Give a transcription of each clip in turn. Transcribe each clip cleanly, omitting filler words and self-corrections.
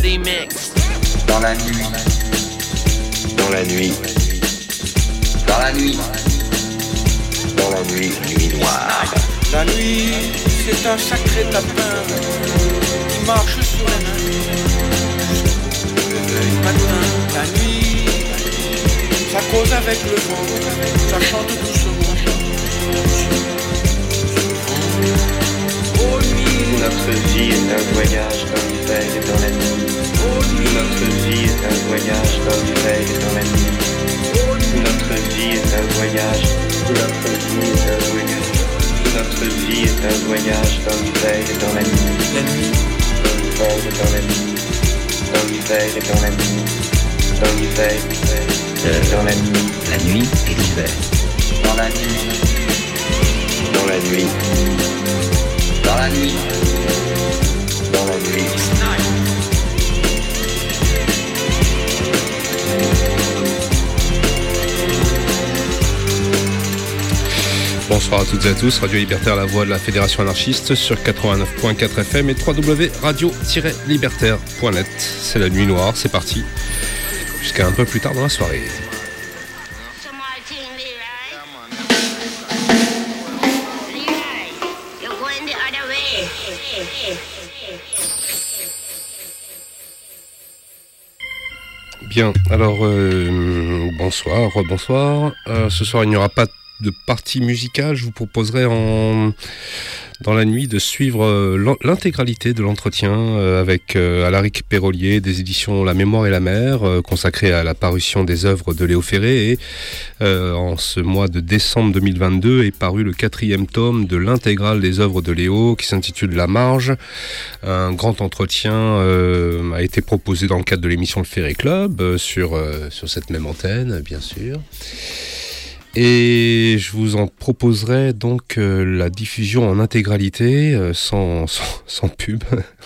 remix. Dans la nuit. Dans la nuit. Dans la nuit. Dans la nuit, nuit noire. La nuit, c'est un sacré tapin qui marche sur les mains. Le matin, la nuit, ça cause avec le vent, ça chante doucement. Oh nuit, notre vie est un voyage dans l'hiver et dans la nuit. oh nuit, Notre vie est un voyage dans l'hiver et dans la nuit. oh nuit, Notre vie est un voyage. Notre vie est un voyage. Notre vie est un voyage dans l'hiver et dans la nuit. la nuit, Dans l'hiver et dans la nuit. Dans l'hiver et dans la nuit. Dans l'hiver et dans la nuit. La nuit et l'hiver. Dans la nuit. Dans la nuit. Dans la nuit. Dans la nuit. Bonsoir à toutes et à tous, Radio Libertaire, la voix de la Fédération anarchiste sur 89.4 FM et www.radio-libertaire.net. C'est la nuit noire, c'est parti, jusqu'à un peu plus tard dans la soirée. Bien, alors bonsoir, rebonsoir. Ce soir il n'y aura pas de partie musicale, je vous proposerai dans la nuit de suivre l'intégralité de l'entretien avec Alaric Pérolier des éditions La Mémoire et la Mer, consacré à la parution des œuvres de Léo Ferré. Et en ce mois de décembre 2022 est paru le 4e tome de l'intégrale des œuvres de Léo qui s'intitule La Marge. Un grand entretien a été proposé dans le cadre de l'émission Le Ferré Club sur cette même antenne, bien sûr. Et je vous en proposerai donc la diffusion en intégralité, sans pub.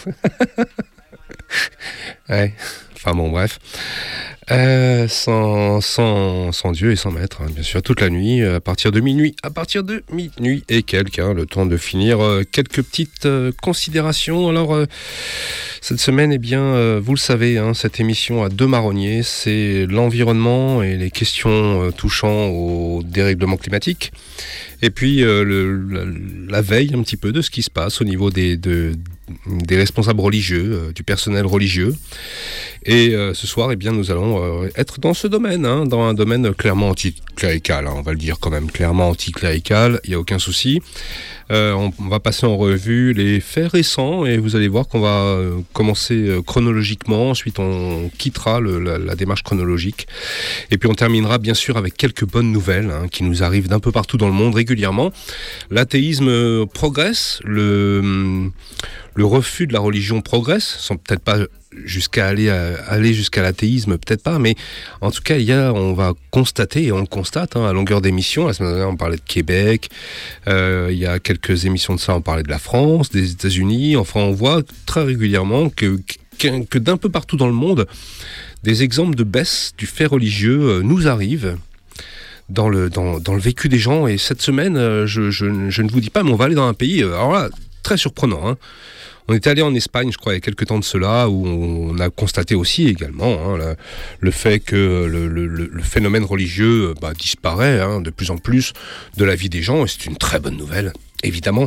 Ouais. Enfin bon, bref. Sans Dieu et sans maître, hein, bien sûr, toute la nuit, à partir de minuit et quelques, hein, le temps de finir quelques petites considérations. Alors, cette semaine, eh bien, vous le savez, hein, cette émission a deux marronniers, c'est l'environnement et les questions touchant au dérèglement climatique, et puis la veille un petit peu de ce qui se passe au niveau des responsables religieux, du personnel religieux. Et ce soir, eh bien, nous allons être dans ce domaine, hein, dans un domaine clairement anticlérical, hein, on va le dire quand même, clairement anticlérical, il n'y a aucun souci. On va passer en revue les faits récents et vous allez voir qu'on va commencer chronologiquement, ensuite on quittera la démarche chronologique et puis on terminera bien sûr avec quelques bonnes nouvelles, hein, qui nous arrivent d'un peu partout dans le monde régulièrement. L'athéisme progresse, le refus de la religion progresse, sans peut-être pas jusqu'à aller jusqu'à l'athéisme, peut-être pas, mais en tout cas, on va constater, et on le constate, hein, à longueur d'émissions. La semaine dernière, on parlait de Québec, il y a quelques émissions de ça, on parlait de la France, des États-Unis. Enfin, on voit très régulièrement que d'un peu partout dans le monde, des exemples de baisse du fait religieux nous arrivent dans le vécu des gens. Et cette semaine, je ne vous dis pas, mais on va aller dans un pays, alors là, très surprenant, hein. On était allé en Espagne, je crois, il y a quelques temps de cela, où on a constaté aussi également, hein, le fait que le phénomène religieux disparaît, hein, de plus en plus de la vie des gens, et c'est une très bonne nouvelle, évidemment.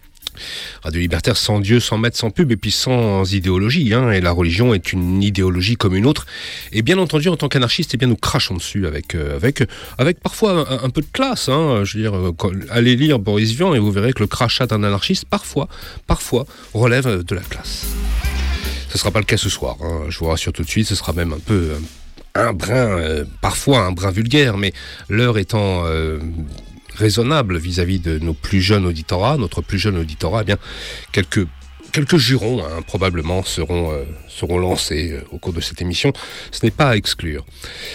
Radio Libertaire sans Dieu, sans maître, sans pub et puis sans idéologie, hein, et la religion est une idéologie comme une autre, et bien entendu en tant qu'anarchiste, eh bien nous crachons dessus avec parfois un peu de classe, hein. Je veux dire, allez lire Boris Vian et vous verrez que le crachat d'un anarchiste parfois relève de la classe. Ce sera pas le cas ce soir, hein, je vous rassure tout de suite, ce sera même un peu parfois un brin vulgaire, mais l'heure étant raisonnable vis-à-vis de notre plus jeune auditorat, eh bien, quelques jurons, hein, probablement seront lancés au cours de cette émission. Ce n'est pas à exclure.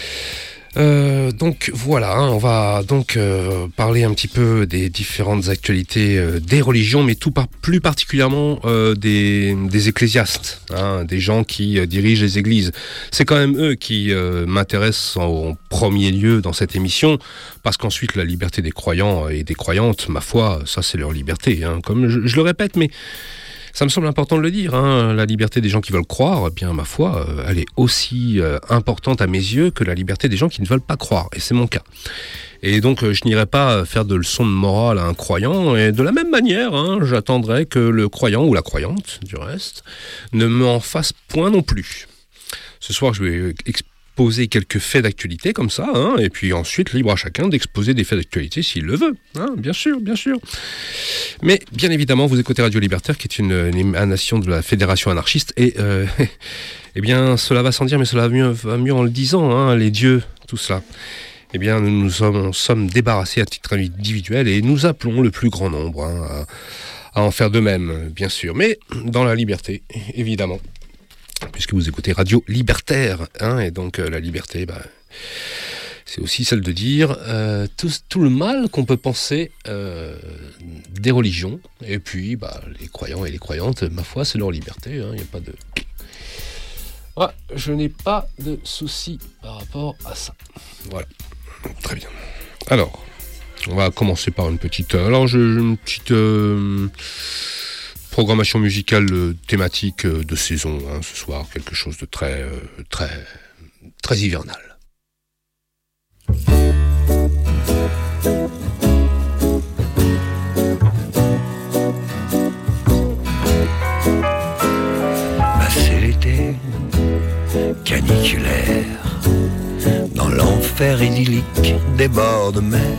Donc voilà, hein, on va donc parler un petit peu des différentes actualités des religions, mais plus particulièrement des ecclésiastes, hein, des gens qui dirigent les églises. C'est quand même eux qui m'intéressent en premier lieu dans cette émission, parce qu'ensuite la liberté des croyants et des croyantes, ma foi, ça c'est leur liberté, hein, comme je le répète, mais Ça me semble important de le dire, hein. La liberté des gens qui veulent croire, eh bien ma foi, elle est aussi importante à mes yeux que la liberté des gens qui ne veulent pas croire, et c'est mon cas. Et donc je n'irai pas faire de leçons de morale à un croyant, et de la même manière, hein, j'attendrai que le croyant, ou la croyante du reste, ne m'en fasse point non plus. Ce soir je vais exposer quelques faits d'actualité comme ça, hein, et puis ensuite libre à chacun d'exposer des faits d'actualité s'il le veut, hein, bien sûr, bien sûr. Mais bien évidemment, vous écoutez Radio Libertaire, qui est une émanation de la Fédération anarchiste, et eh bien, cela va sans dire, mais cela va mieux en le disant, hein, les dieux, tout cela. Eh bien, nous sommes débarrassés à titre individuel, et nous appelons le plus grand nombre, hein, à en faire de même, bien sûr, mais dans la liberté, évidemment. Puisque vous écoutez Radio Libertaire, hein, et donc la liberté, c'est aussi celle de dire tout le mal qu'on peut penser des religions, et puis les croyants et les croyantes, ma foi, c'est leur liberté, il n'y a pas de... Ouais, je n'ai pas de soucis par rapport à ça. Voilà, très bien. Alors, on va commencer par une petite... programmation musicale thématique de saison, hein, ce soir, quelque chose de très hivernal. C'est l'été caniculaire, dans l'enfer idyllique des bords de mer,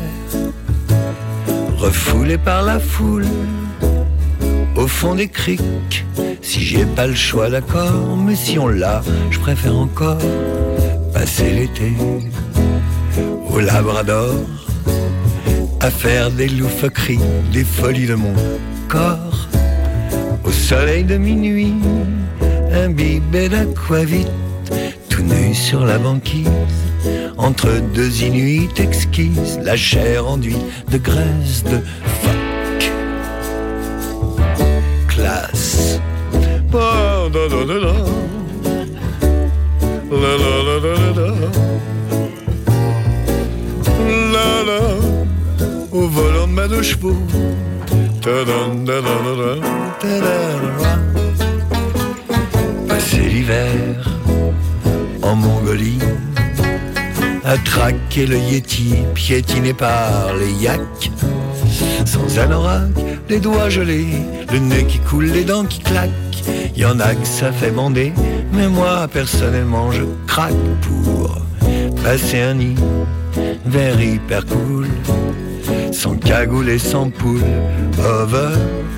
refoulé par la foule au fond des criques. Si j'ai pas le choix, d'accord, mais si on l'a, je préfère encore passer l'été au Labrador, à faire des loufoqueries, des folies de mon corps, au soleil de minuit, imbibé d'aquavit, tout nu sur la banquise, entre deux inuits exquises, la chair enduite de graisse de phoque. Classe. Au volant de ma deux chevaux. Passer l'hiver en Mongolie, à traquer le Yéti, piétiné par les yaks, sans anorak, les doigts gelés, le nez qui coule, les dents qui claquent. Y en a que ça fait bander, mais moi personnellement je craque pour passer un hiver hyper cool, sans cagoule et sans poule over.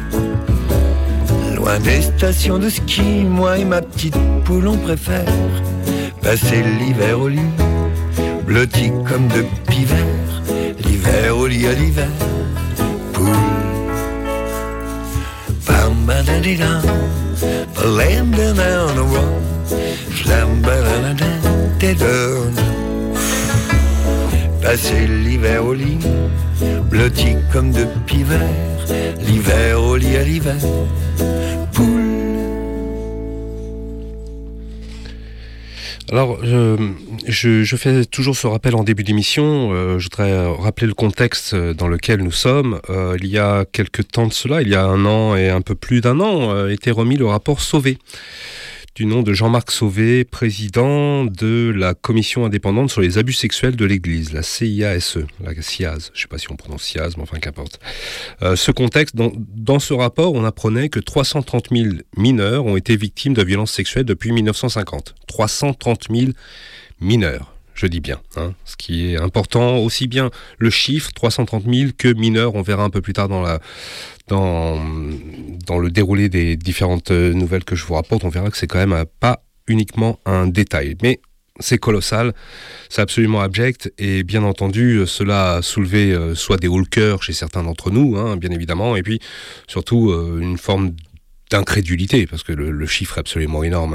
Loin des stations de ski, moi et ma petite poule on préfère passer l'hiver au lit, blotti comme de pivert, l'hiver au lit à l'hiver. Poule bam badadidam, land down the road, flam badadadam. Passer l'hiver au lit, blotti comme de pivert, l'hiver au lit à l'hiver. Poule. Alors, je fais toujours ce rappel en début d'émission. Je voudrais rappeler le contexte dans lequel nous sommes. Il y a quelques temps de cela, il y a un an et un peu plus d'un an, était remis le rapport Sauvé, du nom de Jean-Marc Sauvé, président de la commission indépendante sur les abus sexuels de l'Église, la CIASE, la CIASE, je ne sais pas si on prononce CIASE, mais enfin qu'importe. Ce contexte, dans ce rapport, on apprenait que 330 000 mineurs ont été victimes de violences sexuelles depuis 1950. 330 000 mineurs, je dis bien, hein, ce qui est important, aussi bien le chiffre, 330 000, que mineurs, on verra un peu plus tard dans le déroulé des différentes nouvelles que je vous rapporte, on verra que c'est quand même pas uniquement un détail. Mais c'est colossal, c'est absolument abject, et bien entendu, cela a soulevé soit des hauts le cœur chez certains d'entre nous, hein, bien évidemment, et puis surtout une forme d'incrédulité, parce que le chiffre est absolument énorme.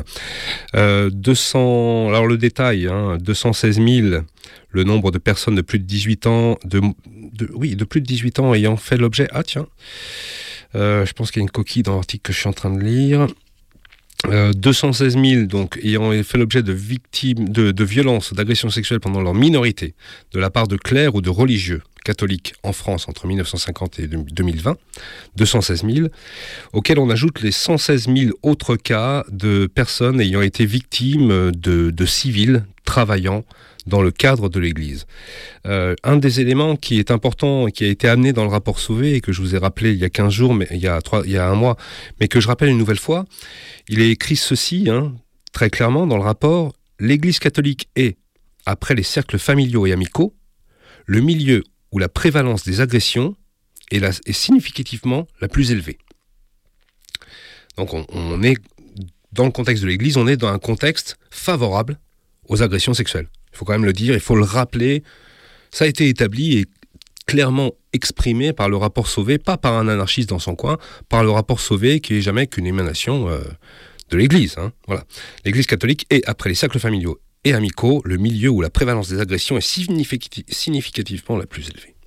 200, alors le détail, hein, 216 000, le nombre de personnes de plus de 18 ans, de plus de 18 ans ayant fait l'objet... Ah tiens, je pense qu'il y a une coquille dans l'article que je suis en train de lire. 216 000 donc ayant fait l'objet de victimes de violences, d'agressions sexuelles pendant leur minorité, de la part de clercs ou de religieux. catholiques en France entre 1950 et 2020, 216 000, auxquels on ajoute les 116 000 autres cas de personnes ayant été victimes de civils travaillant dans le cadre de l'Église. Un des éléments qui est important, qui a été amené dans le rapport Sauvé, et que je vous ai rappelé il y a 15 jours, mais il y a un mois, mais que je rappelle une nouvelle fois, il est écrit ceci, très clairement dans le rapport: l'Église catholique est, après les cercles familiaux et amicaux, le milieu où la prévalence des agressions est significativement la plus élevée. Donc on est, dans le contexte de l'Église, on est dans un contexte favorable aux agressions sexuelles. Il faut quand même le dire, il faut le rappeler. Ça a été établi et clairement exprimé par le rapport Sauvé, pas par un anarchiste dans son coin, par le rapport Sauvé qui n'est jamais qu'une émanation de l'Église. Voilà. L'Église catholique est, après les cercles familiaux et amicaux, le milieu où la prévalence des agressions est significativement la plus élevée.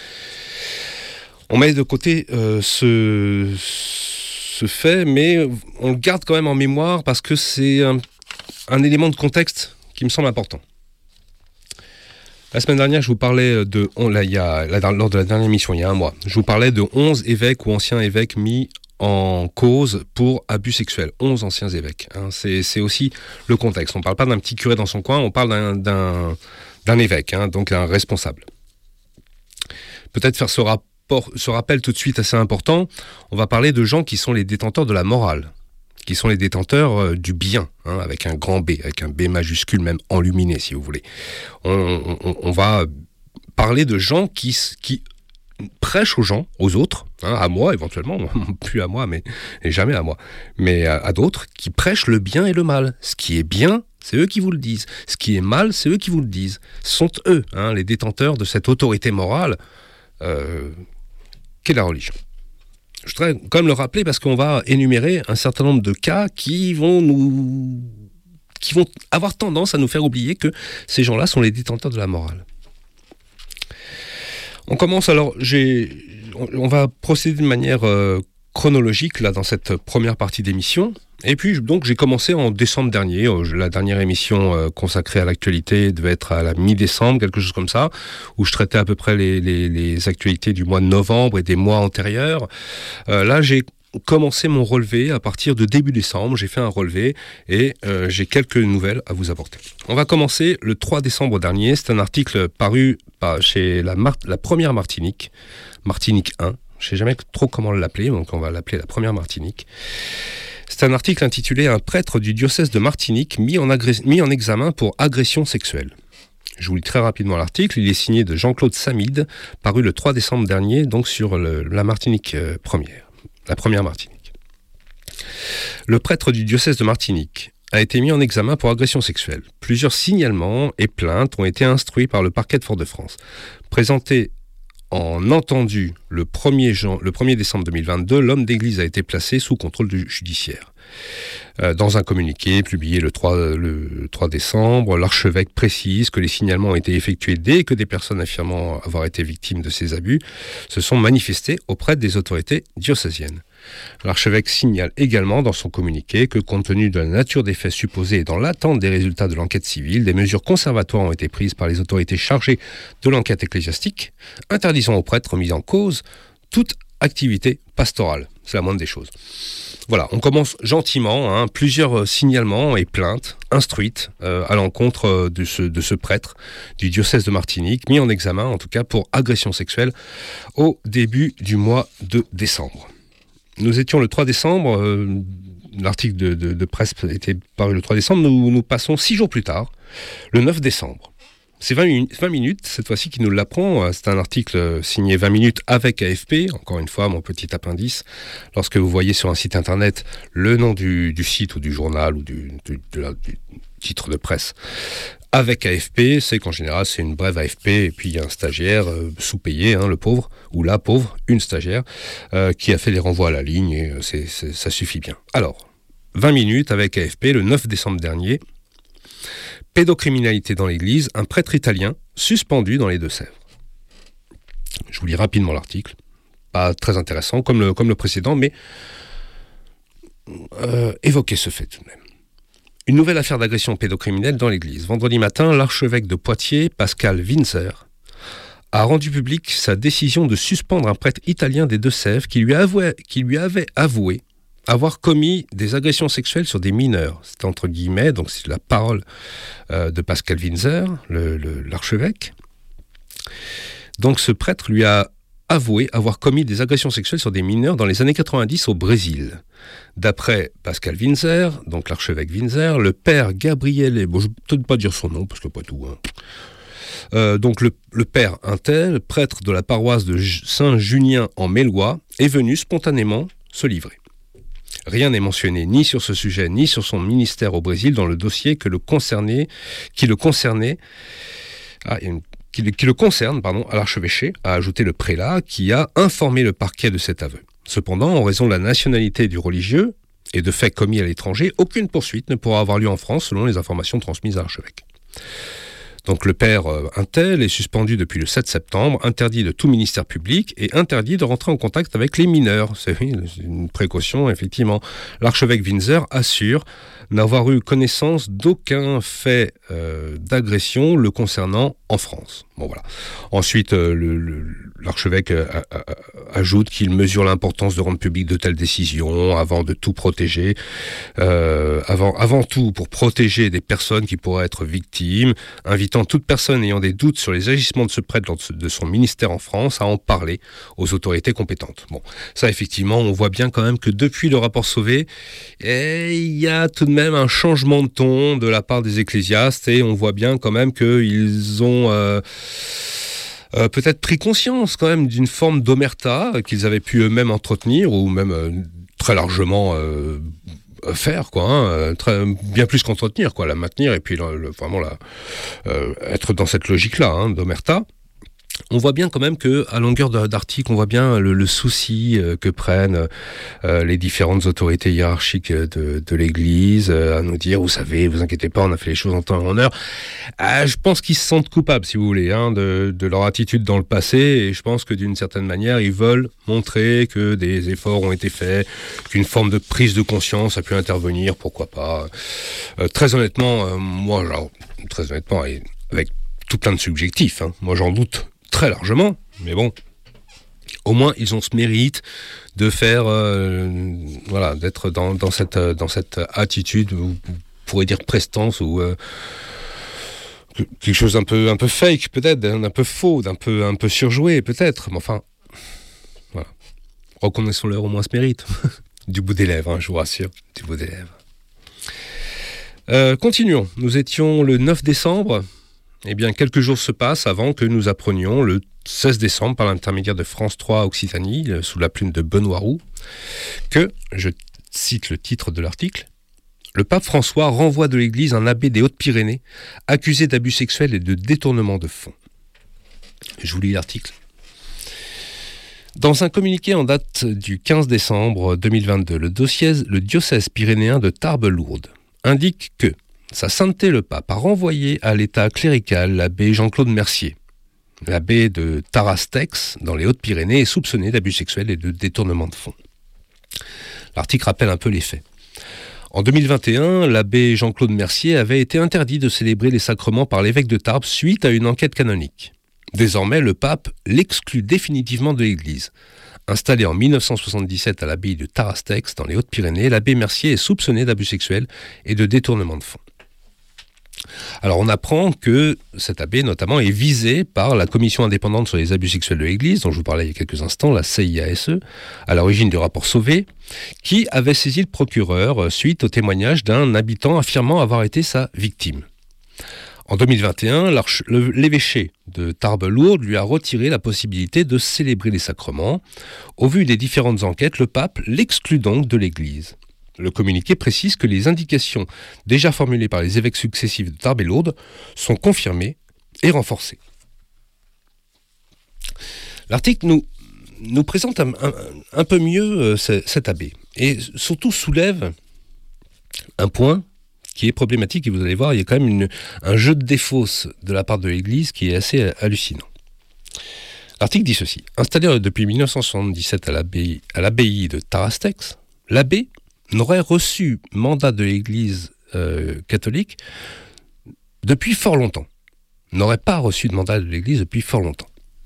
On met de côté ce fait, mais on le garde quand même en mémoire parce que c'est un élément de contexte qui me semble important. La semaine dernière, je vous parlais lors de la dernière émission, il y a un mois, je vous parlais de 11 évêques ou anciens évêques mis en cause pour abus sexuels. 11 anciens évêques. C'est aussi le contexte. On ne parle pas d'un petit curé dans son coin, on parle d'un évêque, donc un responsable. Peut-être faire ce rappel tout de suite assez important. On va parler de gens qui sont les détenteurs de la morale, qui sont les détenteurs du bien, avec un grand B, avec un B majuscule, même enluminé, si vous voulez. On va parler de gens qui prêchent aux gens, aux autres, à moi éventuellement, plus à moi, mais jamais à moi, mais à d'autres, qui prêchent le bien et le mal. Ce qui est bien, c'est eux qui vous le disent. Ce qui est mal, c'est eux qui vous le disent. Ce sont eux, les détenteurs de cette autorité morale qu'est la religion. Je voudrais quand même le rappeler parce qu'on va énumérer un certain nombre de cas qui vont avoir tendance à nous faire oublier que ces gens-là sont les détenteurs de la morale. On commence alors, on va procéder de manière chronologique là dans cette première partie d'émission. Et puis donc j'ai commencé en décembre dernier, la dernière émission consacrée à l'actualité devait être à la mi-décembre, quelque chose comme ça, où je traitais à peu près les actualités du mois de novembre et des mois antérieurs. Là j'ai commencé mon relevé à partir de début décembre, j'ai fait un relevé et j'ai quelques nouvelles à vous apporter. On va commencer le 3 décembre dernier, c'est un article paru chez la première Martinique 1, je ne sais jamais trop comment l'appeler, donc on va l'appeler la première Martinique. C'est un article intitulé « Un prêtre du diocèse de Martinique mis en examen pour agression sexuelle ». Je vous lis très rapidement l'article. Il est signé de Jean-Claude Samide, paru le 3 décembre dernier, donc sur la Martinique première, la première Martinique. Le prêtre du diocèse de Martinique a été mis en examen pour agression sexuelle. Plusieurs signalements et plaintes ont été instruits par le parquet de Fort-de-France. Présenté en entendu le 1er décembre 2022, l'homme d'église a été placé sous contrôle judiciaire. Dans un communiqué publié le 3 décembre, l'archevêque précise que les signalements ont été effectués dès que des personnes affirmant avoir été victimes de ces abus se sont manifestées auprès des autorités diocésaines. L'archevêque signale également dans son communiqué que, compte tenu de la nature des faits supposés et dans l'attente des résultats de l'enquête civile, des mesures conservatoires ont été prises par les autorités chargées de l'enquête ecclésiastique, interdisant aux prêtres mis en cause toute activité pastorale. C'est la moindre des choses. Voilà, on commence gentiment, plusieurs signalements et plaintes instruites à l'encontre de ce prêtre du diocèse de Martinique, mis en examen en tout cas pour agression sexuelle au début du mois de décembre. Nous étions le 3 décembre, l'article de presse était paru le 3 décembre, nous passons 6 jours plus tard, le 9 décembre. C'est 20 minutes, cette fois-ci, qui nous l'apprend. C'est un article signé 20 minutes avec AFP. Encore une fois, mon petit appendice. Lorsque vous voyez sur un site internet le nom du site ou du journal ou du titre de presse avec AFP, c'est qu'en général, c'est une brève AFP. Et puis, il y a un stagiaire sous-payé, le pauvre, ou la pauvre, une stagiaire, qui a fait les renvois à la ligne. Et ça suffit bien. Alors, 20 minutes avec AFP, le 9 décembre dernier. Pédocriminalité dans l'Église, un prêtre italien suspendu dans les Deux-Sèvres. Je vous lis rapidement l'article, pas très intéressant comme le précédent, mais évoquez ce fait tout de même. Une nouvelle affaire d'agression pédocriminelle dans l'Église. Vendredi matin, l'archevêque de Poitiers, Pascal Winzer, a rendu publique sa décision de suspendre un prêtre italien des Deux-Sèvres qui lui avait avoué avoir commis des agressions sexuelles sur des mineurs. C'est entre guillemets, donc c'est la parole de Pascal Winzer, l'archevêque. Donc ce prêtre lui a avoué avoir commis des agressions sexuelles sur des mineurs dans les années 90 au Brésil. D'après Pascal Winzer, donc l'archevêque Winzer, le père Gabriele, bon je ne vais peut-être pas dire son nom parce que pas tout, donc le père Intel, prêtre de la paroisse de Saint-Junien en Mélois, est venu spontanément se livrer. Rien n'est mentionné ni sur ce sujet ni sur son ministère au Brésil dans le dossier qui le concerne à l'archevêché, a ajouté le prélat qui a informé le parquet de cet aveu. Cependant, en raison de la nationalité du religieux et de faits commis à l'étranger, aucune poursuite ne pourra avoir lieu en France selon les informations transmises à l'archevêque. Donc le père Intel est suspendu depuis le 7 septembre, interdit de tout ministère public et interdit de rentrer en contact avec les mineurs. C'est une précaution, effectivement. L'archevêque Winzer assure n'avoir eu connaissance d'aucun fait d'agression le concernant en France. Bon voilà. Ensuite, l'archevêque ajoute qu'il mesure l'importance de rendre publique de telles décisions avant de tout protéger, avant tout pour protéger des personnes qui pourraient être victimes, invitant toute personne ayant des doutes sur les agissements de ce prêtre de son ministère en France à en parler aux autorités compétentes. Bon, ça effectivement, on voit bien quand même que depuis le rapport Sauvé, il y a tout de même un changement de ton de la part des ecclésiastes et on voit bien quand même qu'ils ont peut-être pris conscience quand même d'une forme d'omerta qu'ils avaient pu eux-mêmes entretenir ou même très largement faire quoi, bien plus qu'entretenir quoi, la maintenir et puis vraiment être dans cette logique-là d'omerta. On voit bien quand même que à longueur d'article, on voit bien le souci que prennent les différentes autorités hiérarchiques de l'Église à nous dire, vous savez, vous inquiétez pas, on a fait les choses en temps et en heure. Je pense qu'ils se sentent coupables, si vous voulez, de leur attitude dans le passé, et je pense que d'une certaine manière, ils veulent montrer que des efforts ont été faits, qu'une forme de prise de conscience a pu intervenir, pourquoi pas. Très honnêtement, et avec tout plein de subjectifs, moi j'en doute très largement, mais bon, au moins ils ont ce mérite de faire, d'être dans cette attitude, vous pourrez dire prestance ou quelque chose un peu fake peut-être, un peu faux, un peu surjoué peut-être, mais enfin, voilà, reconnaissons-leur au moins ce mérite, du bout des lèvres, je vous rassure, du bout des lèvres. Continuons, nous étions le 9 décembre. Eh bien, quelques jours se passent avant que nous apprenions, le 16 décembre, par l'intermédiaire de France 3 Occitanie, sous la plume de Benoît Roux, que, je cite le titre de l'article, « Le pape François renvoie de l'Église un abbé des Hautes-Pyrénées accusé d'abus sexuels et de détournement de fonds. » Je vous lis l'article. Dans un communiqué en date du 15 décembre 2022, le diocèse pyrénéen de Tarbes-Lourdes indique que Sa Sainteté le Pape a renvoyé à l'état clérical l'abbé Jean-Claude Mercier. L'abbé de Tarastex, dans les Hautes-Pyrénées, est soupçonné d'abus sexuels et de détournement de fonds. L'article rappelle un peu les faits. En 2021, l'abbé Jean-Claude Mercier avait été interdit de célébrer les sacrements par l'évêque de Tarbes suite à une enquête canonique. Désormais, le pape l'exclut définitivement de l'Église. Installé en 1977 à l'abbaye de Tarastex, dans les Hautes-Pyrénées, l'abbé Mercier est soupçonné d'abus sexuels et de détournement de fonds. Alors on apprend que cet abbé notamment est visé par la commission indépendante sur les abus sexuels de l'Église, dont je vous parlais il y a quelques instants, la CIASE, à l'origine du rapport Sauvé, qui avait saisi le procureur suite au témoignage d'un habitant affirmant avoir été sa victime. En 2021, l'évêché de Tarbes-Lourdes lui a retiré la possibilité de célébrer les sacrements. Au vu des différentes enquêtes, le pape l'exclut donc de l'Église. Le communiqué précise que les indications déjà formulées par les évêques successifs de Tarbes et Lourdes sont confirmées et renforcées. L'article nous présente un peu mieux cet abbé et surtout soulève un point qui est problématique, et vous allez voir, il y a quand même un jeu de défausse de la part de l'Église qui est assez hallucinant. L'article dit ceci. Installé depuis 1977 à l'abbaye de Tarastex, l'abbé n'aurait reçu mandat de l'Église catholique depuis fort longtemps. N'aurait pas reçu de mandat de l'Église depuis fort longtemps.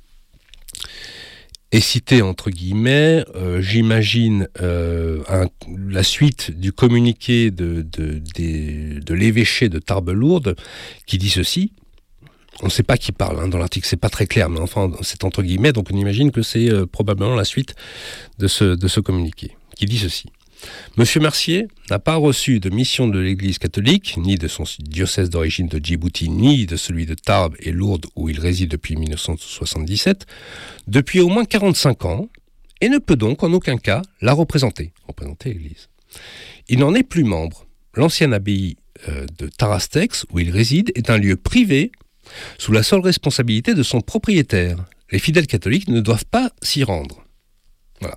est cité entre guillemets, j'imagine la suite du communiqué de l'évêché de Tarbes-Lourdes qui dit ceci. On ne sait pas qui parle dans l'article, c'est pas très clair, mais enfin c'est entre guillemets, donc on imagine que c'est probablement la suite de ce communiqué qui dit ceci. Monsieur Mercier n'a pas reçu de mission de l'Église catholique, ni de son diocèse d'origine de Djibouti, ni de celui de Tarbes et Lourdes où il réside depuis 1977, depuis au moins 45 ans, et ne peut donc en aucun cas la représenter l'Église. Il n'en est plus membre. L'ancienne abbaye de Tarastex, où il réside, est un lieu privé, sous la seule responsabilité de son propriétaire. Les fidèles catholiques ne doivent pas s'y rendre. Voilà.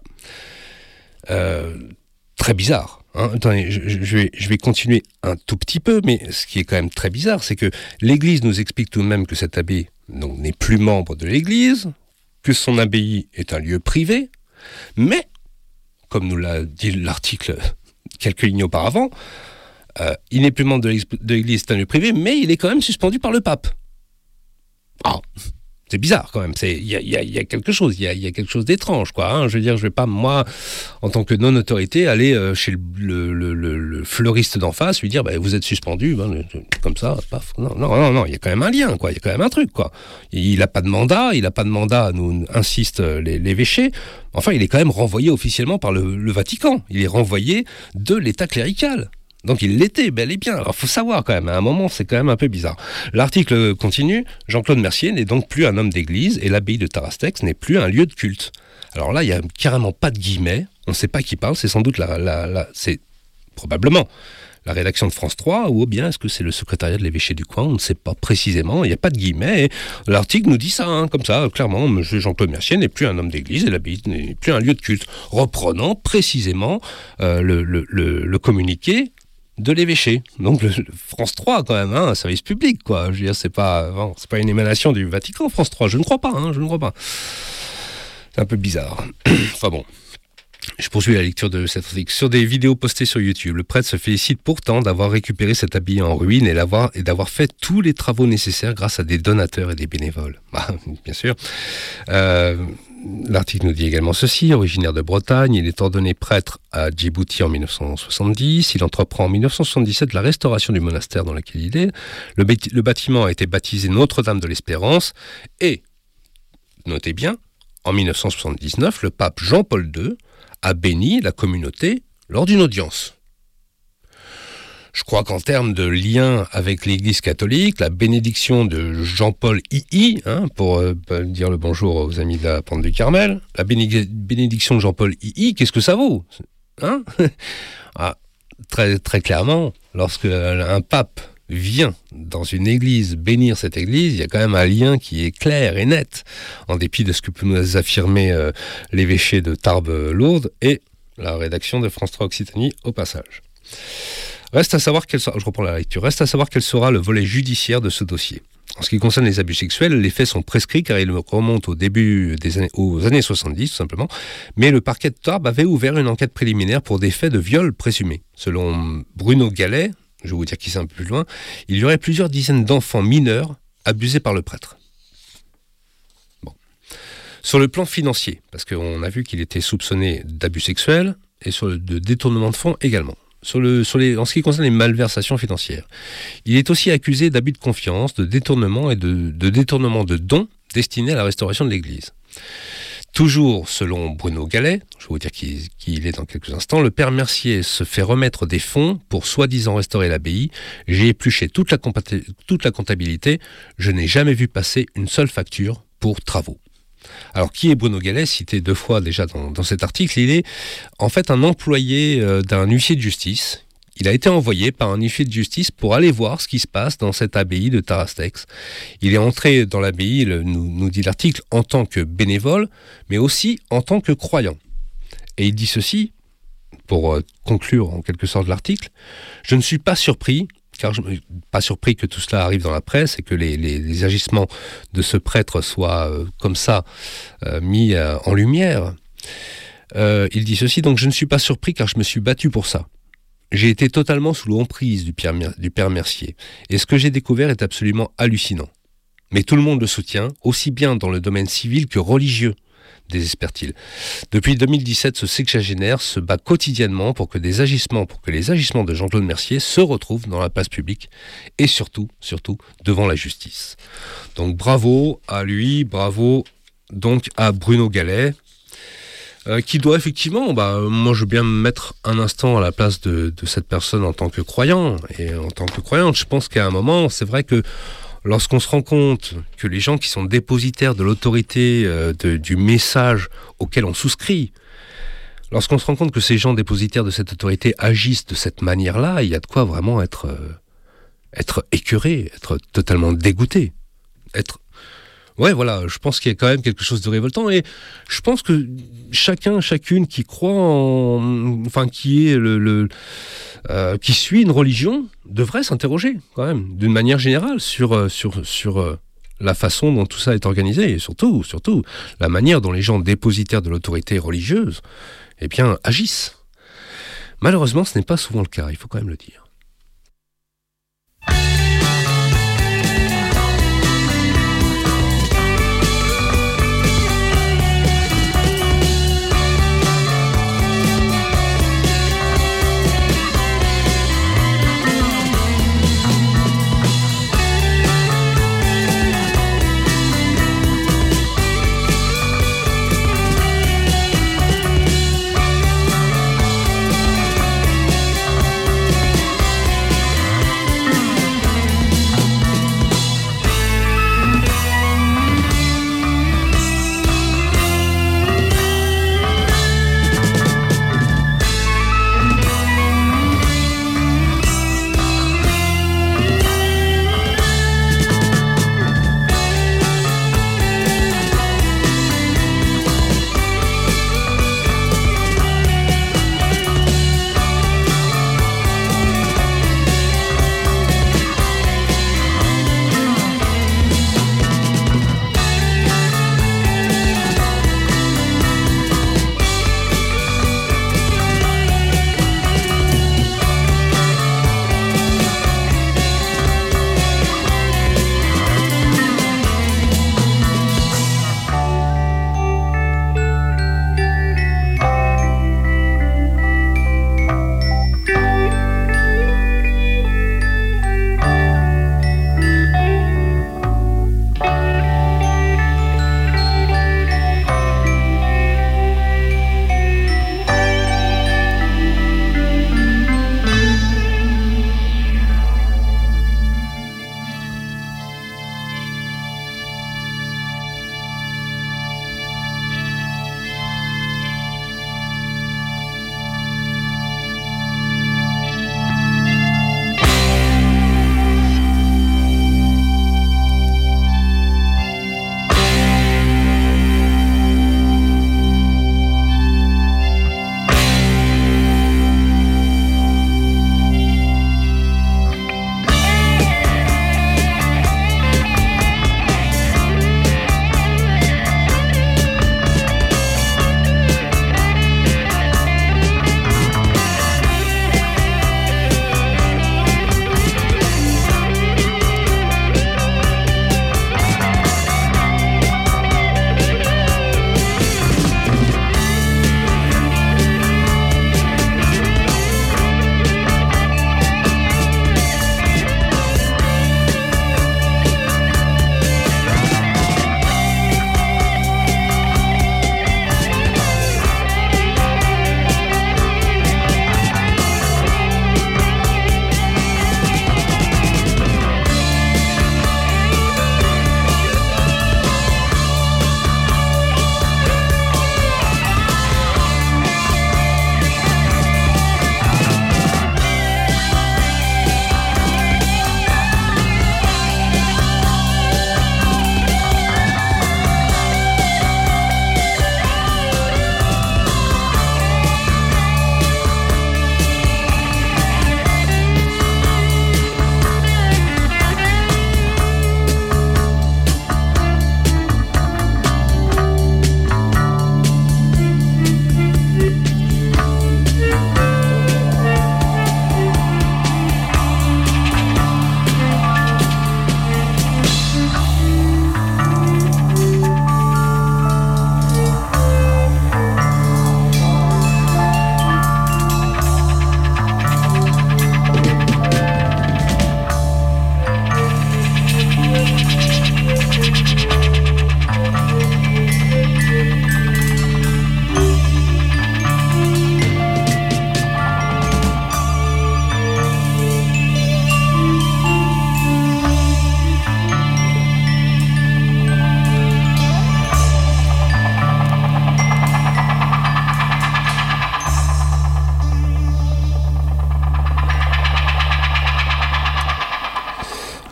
Très bizarre. Attendez, je vais continuer un tout petit peu, mais ce qui est quand même très bizarre, c'est que l'Église nous explique tout de même que cet abbé n'est plus membre de l'Église, que son abbaye est un lieu privé, mais, comme nous l'a dit l'article quelques lignes auparavant, il n'est plus membre de l'Église, c'est un lieu privé, mais il est quand même suspendu par le pape. Ah, c'est bizarre quand même. Il y a quelque chose, il y a quelque chose d'étrange, quoi. Je veux dire, je vais pas moi, en tant que non-autorité, aller chez le fleuriste d'en face, lui dire, vous êtes suspendu, comme ça, paf. Non, il y a quand même un lien, quoi. Il y a quand même un truc, quoi. Il a pas de mandat, nous insistent l'évêché. Enfin, il est quand même renvoyé officiellement par le Vatican. Il est renvoyé de l'État clérical. Donc il l'était, bel et bien. Alors il faut savoir quand même, à un moment c'est quand même un peu bizarre. L'article continue, Jean-Claude Mercier n'est donc plus un homme d'église et l'abbaye de Tarastex n'est plus un lieu de culte. Alors là, il n'y a carrément pas de guillemets, on ne sait pas qui parle, c'est sans doute c'est probablement la rédaction de France 3, ou bien est-ce que c'est le secrétariat de l'évêché du coin, on ne sait pas précisément, il n'y a pas de guillemets, et l'article nous dit ça, comme ça, clairement, M. Jean-Claude Mercier n'est plus un homme d'église et l'abbaye n'est plus un lieu de culte, reprenant précisément le communiqué de l'évêché. Donc France 3 quand même, un service public, quoi. Je veux dire, c'est pas une émanation du Vatican, France 3, je ne crois pas. C'est un peu bizarre. Enfin bon. Je poursuis la lecture de cet article. Sur des vidéos postées sur YouTube, le prêtre se félicite pourtant d'avoir récupéré cet abbaye en ruine et d'avoir fait tous les travaux nécessaires grâce à des donateurs et des bénévoles. Bien sûr. L'article nous dit également ceci, originaire de Bretagne, il est ordonné prêtre à Djibouti en 1970, il entreprend en 1977 la restauration du monastère dans lequel il est, le bâtiment a été baptisé Notre-Dame de l'Espérance et, notez bien, en 1979, le pape Jean-Paul II a béni la communauté lors d'une audience. Je crois qu'en termes de lien avec l'Église catholique, la bénédiction de Jean-Paul II, pour dire le bonjour aux amis de la Pente du Carmel, la bénédiction de Jean-Paul II, qu'est-ce que ça vaut très, très clairement, lorsque un pape vient dans une église bénir cette église, il y a quand même un lien qui est clair et net, en dépit de ce que peut nous affirmer l'évêché de Tarbes-Lourdes et la rédaction de France 3 Occitanie au passage. Reste à savoir quel sera le volet judiciaire de ce dossier. En ce qui concerne les abus sexuels, les faits sont prescrits car ils remontent aux années 70 tout simplement, mais le parquet de Tarbes avait ouvert une enquête préliminaire pour des faits de viol présumés. Selon Bruno Gallet, je vais vous dire qui c'est un peu plus loin, il y aurait plusieurs dizaines d'enfants mineurs abusés par le prêtre. Bon. Sur le plan financier, parce qu'on a vu qu'il était soupçonné d'abus sexuels et de détournement de fonds également. En ce qui concerne les malversations financières, il est aussi accusé d'abus de confiance, de détournement et de détournement de dons destinés à la restauration de l'Église. Toujours selon Bruno Gallet, je vais vous dire qui il est dans quelques instants, le père Mercier se fait remettre des fonds pour soi-disant restaurer l'abbaye. J'ai épluché toute la comptabilité, je n'ai jamais vu passer une seule facture pour travaux. Alors, qui est Bruno Gallet, cité 2 fois déjà dans cet article? Il est en fait un employé d'un huissier de justice. Il a été envoyé par un huissier de justice pour aller voir ce qui se passe dans cette abbaye de Tarastex. Il est entré dans l'abbaye, nous dit l'article, en tant que bénévole, mais aussi en tant que croyant. Et il dit ceci, pour conclure en quelque sorte l'article, « Je ne suis pas surpris que tout cela arrive dans la presse et que les agissements de ce prêtre soient comme ça mis en lumière. Il dit ceci, donc je ne suis pas surpris car je me suis battu pour ça. J'ai été totalement sous l'emprise du père Mercier et ce que j'ai découvert est absolument hallucinant. Mais tout le monde le soutient, aussi bien dans le domaine civil que religieux. désespère-t-il. Depuis 2017, ce sexagénaire se bat quotidiennement pour que les agissements de Jean-Claude Mercier se retrouvent dans la place publique et surtout devant la justice. Donc bravo à lui, bravo donc à Bruno Gallet, qui doit effectivement, moi je veux bien me mettre un instant à la place de cette personne en tant que croyant. Et en tant que croyante, je pense qu'à un moment, c'est vrai que lorsqu'on se rend compte que les gens qui sont dépositaires de l'autorité, du message auquel on souscrit, lorsqu'on se rend compte que ces gens dépositaires de cette autorité agissent de cette manière-là, il y a de quoi vraiment être écœuré, être totalement dégoûté, Ouais, voilà, je pense qu'il y a quand même quelque chose de révoltant et je pense que chacune qui croit qui suit une religion devrait s'interroger quand même, d'une manière générale, sur la façon dont tout ça est organisé et surtout la manière dont les gens dépositaires de l'autorité religieuse, agissent. Malheureusement, ce n'est pas souvent le cas, il faut quand même le dire.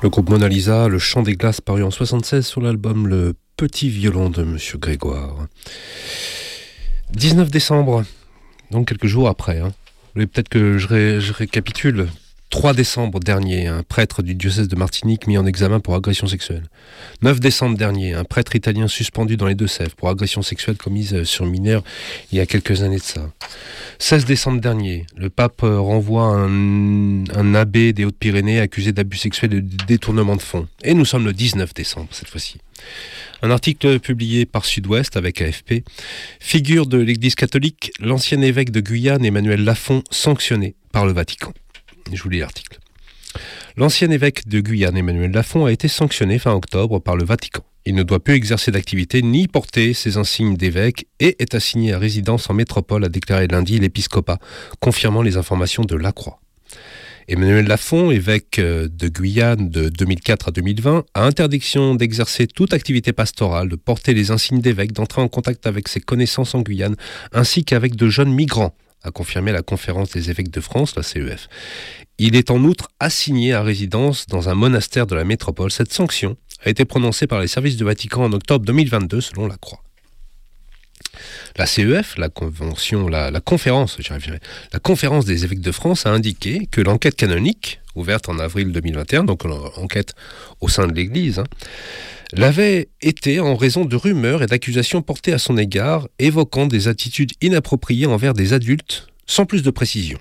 Le groupe Mona Lisa, Le Chant des Glaces, paru en 76 sur l'album Le Petit Violon de Monsieur Grégoire. 19 décembre, donc quelques jours après. Vous voulez peut-être que je récapitule. 3 décembre dernier, un prêtre du diocèse de Martinique mis en examen pour agression sexuelle. 9 décembre dernier, un prêtre italien suspendu dans les Deux-Sèvres pour agression sexuelle commise sur mineur il y a quelques années de ça. 16 décembre dernier, le pape renvoie un abbé des Hautes-Pyrénées accusé d'abus sexuels et de détournement de fonds. Et nous sommes le 19 décembre cette fois-ci. Un article publié par Sud-Ouest avec AFP. Figure de l'Église catholique, l'ancien évêque de Guyane, Emmanuel Lafont, sanctionné par le Vatican. Je vous lis l'article. L'ancien évêque de Guyane, Emmanuel Lafont, a été sanctionné fin octobre par le Vatican. Il ne doit plus exercer d'activité ni porter ses insignes d'évêque et est assigné à résidence en métropole, a déclaré lundi l'épiscopat, confirmant les informations de La Croix. Emmanuel Lafont, évêque de Guyane de 2004 à 2020, a interdiction d'exercer toute activité pastorale, de porter les insignes d'évêque, d'entrer en contact avec ses connaissances en Guyane, ainsi qu'avec de jeunes migrants, a confirmé la Conférence des évêques de France, la CEF. Il est en outre assigné à résidence dans un monastère de la métropole. Cette sanction a été prononcée par les services du Vatican en octobre 2022, selon La Croix. La CEF, la conférence des évêques de France, a indiqué que l'enquête canonique, ouverte en avril 2021, donc l'enquête au sein de l'Église, l'avait été en raison de rumeurs et d'accusations portées à son égard, évoquant des attitudes inappropriées envers des adultes, sans plus de précision.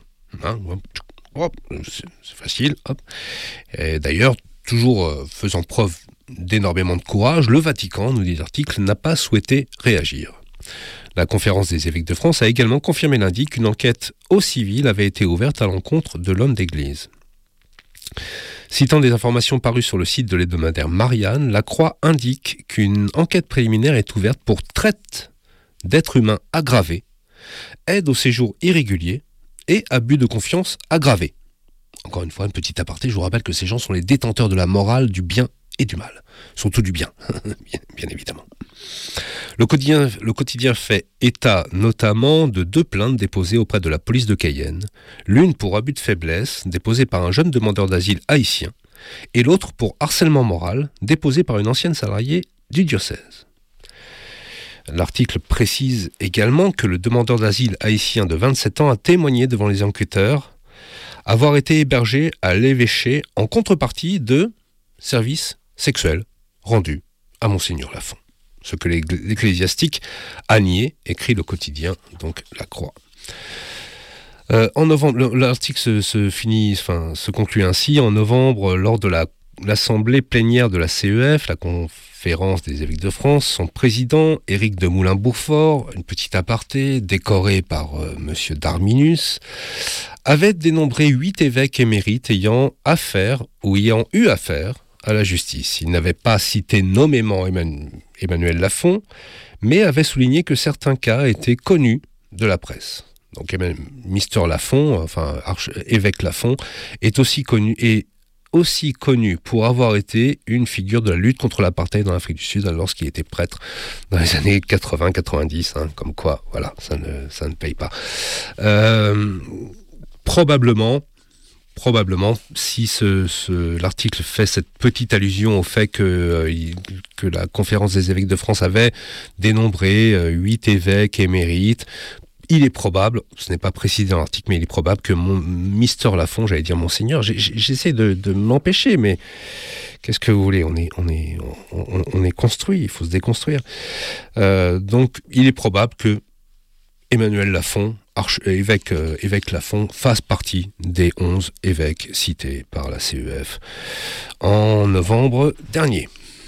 C'est facile. Et d'ailleurs, toujours faisant preuve d'énormément de courage, le Vatican, nous dit l'article, n'a pas souhaité réagir. La Conférence des évêques de France a également confirmé lundi qu'une enquête au civil avait été ouverte à l'encontre de l'homme d'église. Citant des informations parues sur le site de l'hebdomadaire Marianne, La Croix indique qu'une enquête préliminaire est ouverte pour traite d'êtres humains aggravés, aide au séjour irrégulier et abus de confiance aggravé. Encore une fois, un petit aparté, je vous rappelle que ces gens sont les détenteurs de la morale, du bien et du mal. Surtout du bien, bien évidemment. Le quotidien fait état notamment de 2 plaintes déposées auprès de la police de Cayenne, l'une pour abus de faiblesse, déposée par un jeune demandeur d'asile haïtien, et l'autre pour harcèlement moral, déposée par une ancienne salariée du diocèse. L'article précise également que le demandeur d'asile haïtien de 27 ans a témoigné devant les enquêteurs avoir été hébergé à l'évêché en contrepartie de services sexuels rendus à Monseigneur Lafont. Ce que l'ecclésiastique a nié, écrit le quotidien, donc La Croix. En novembre, l'article se conclut ainsi. En novembre, lors de l'assemblée plénière de la CEF, la Conférence des évêques de France, son président, Éric de Moulin-Bourfort, une petite aparté, décoré par Monsieur Darminus, avait dénombré 8 évêques émérites ayant eu affaire à la justice. Il n'avait pas cité nommément Emmanuel Lafont, mais avait souligné que certains cas étaient connus de la presse. Donc Mister Lafont, évêque Lafont, est aussi connu pour avoir été une figure de la lutte contre l'apartheid dans l'Afrique du Sud lorsqu'il était prêtre dans les années 80-90, comme quoi, voilà, ça ne paye pas. Probablement, si l'article fait cette petite allusion au fait que la Conférence des évêques de France avait dénombré 8 évêques émérites, il est probable, ce n'est pas précisé dans l'article, mais il est probable que Mister Lafont, j'allais dire Monseigneur, j'essaie de m'empêcher, mais qu'est-ce que vous voulez, on est construit, il faut se déconstruire. Donc il est probable que Emmanuel Lafont, évêque Lafont, fasse partie des 11 évêques cités par la CEF en novembre dernier.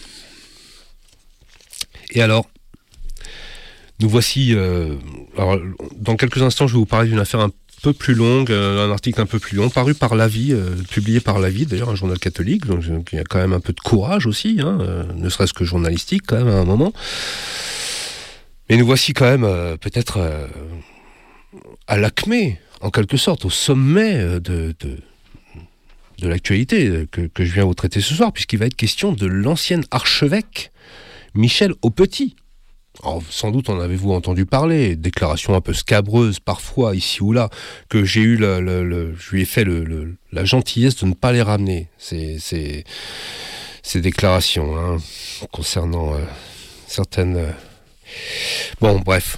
Et alors, nous voici... dans quelques instants, je vais vous parler d'une affaire un peu plus longue, un article un peu plus long, paru par La Vie, publié par La Vie, d'ailleurs, un journal catholique, donc il y a quand même un peu de courage aussi, ne serait-ce que journalistique quand même à un moment. Mais nous voici quand même peut-être à l'acmé, en quelque sorte, au sommet de l'actualité que je viens vous traiter ce soir, puisqu'il va être question de l'ancien archevêque Michel Aupetit. Alors, sans doute en avez-vous entendu parler, déclarations un peu scabreuses parfois, ici ou là, que j'ai eu je lui ai fait la gentillesse de ne pas les ramener, ces déclarations, hein, concernant certaines... Bon, bref.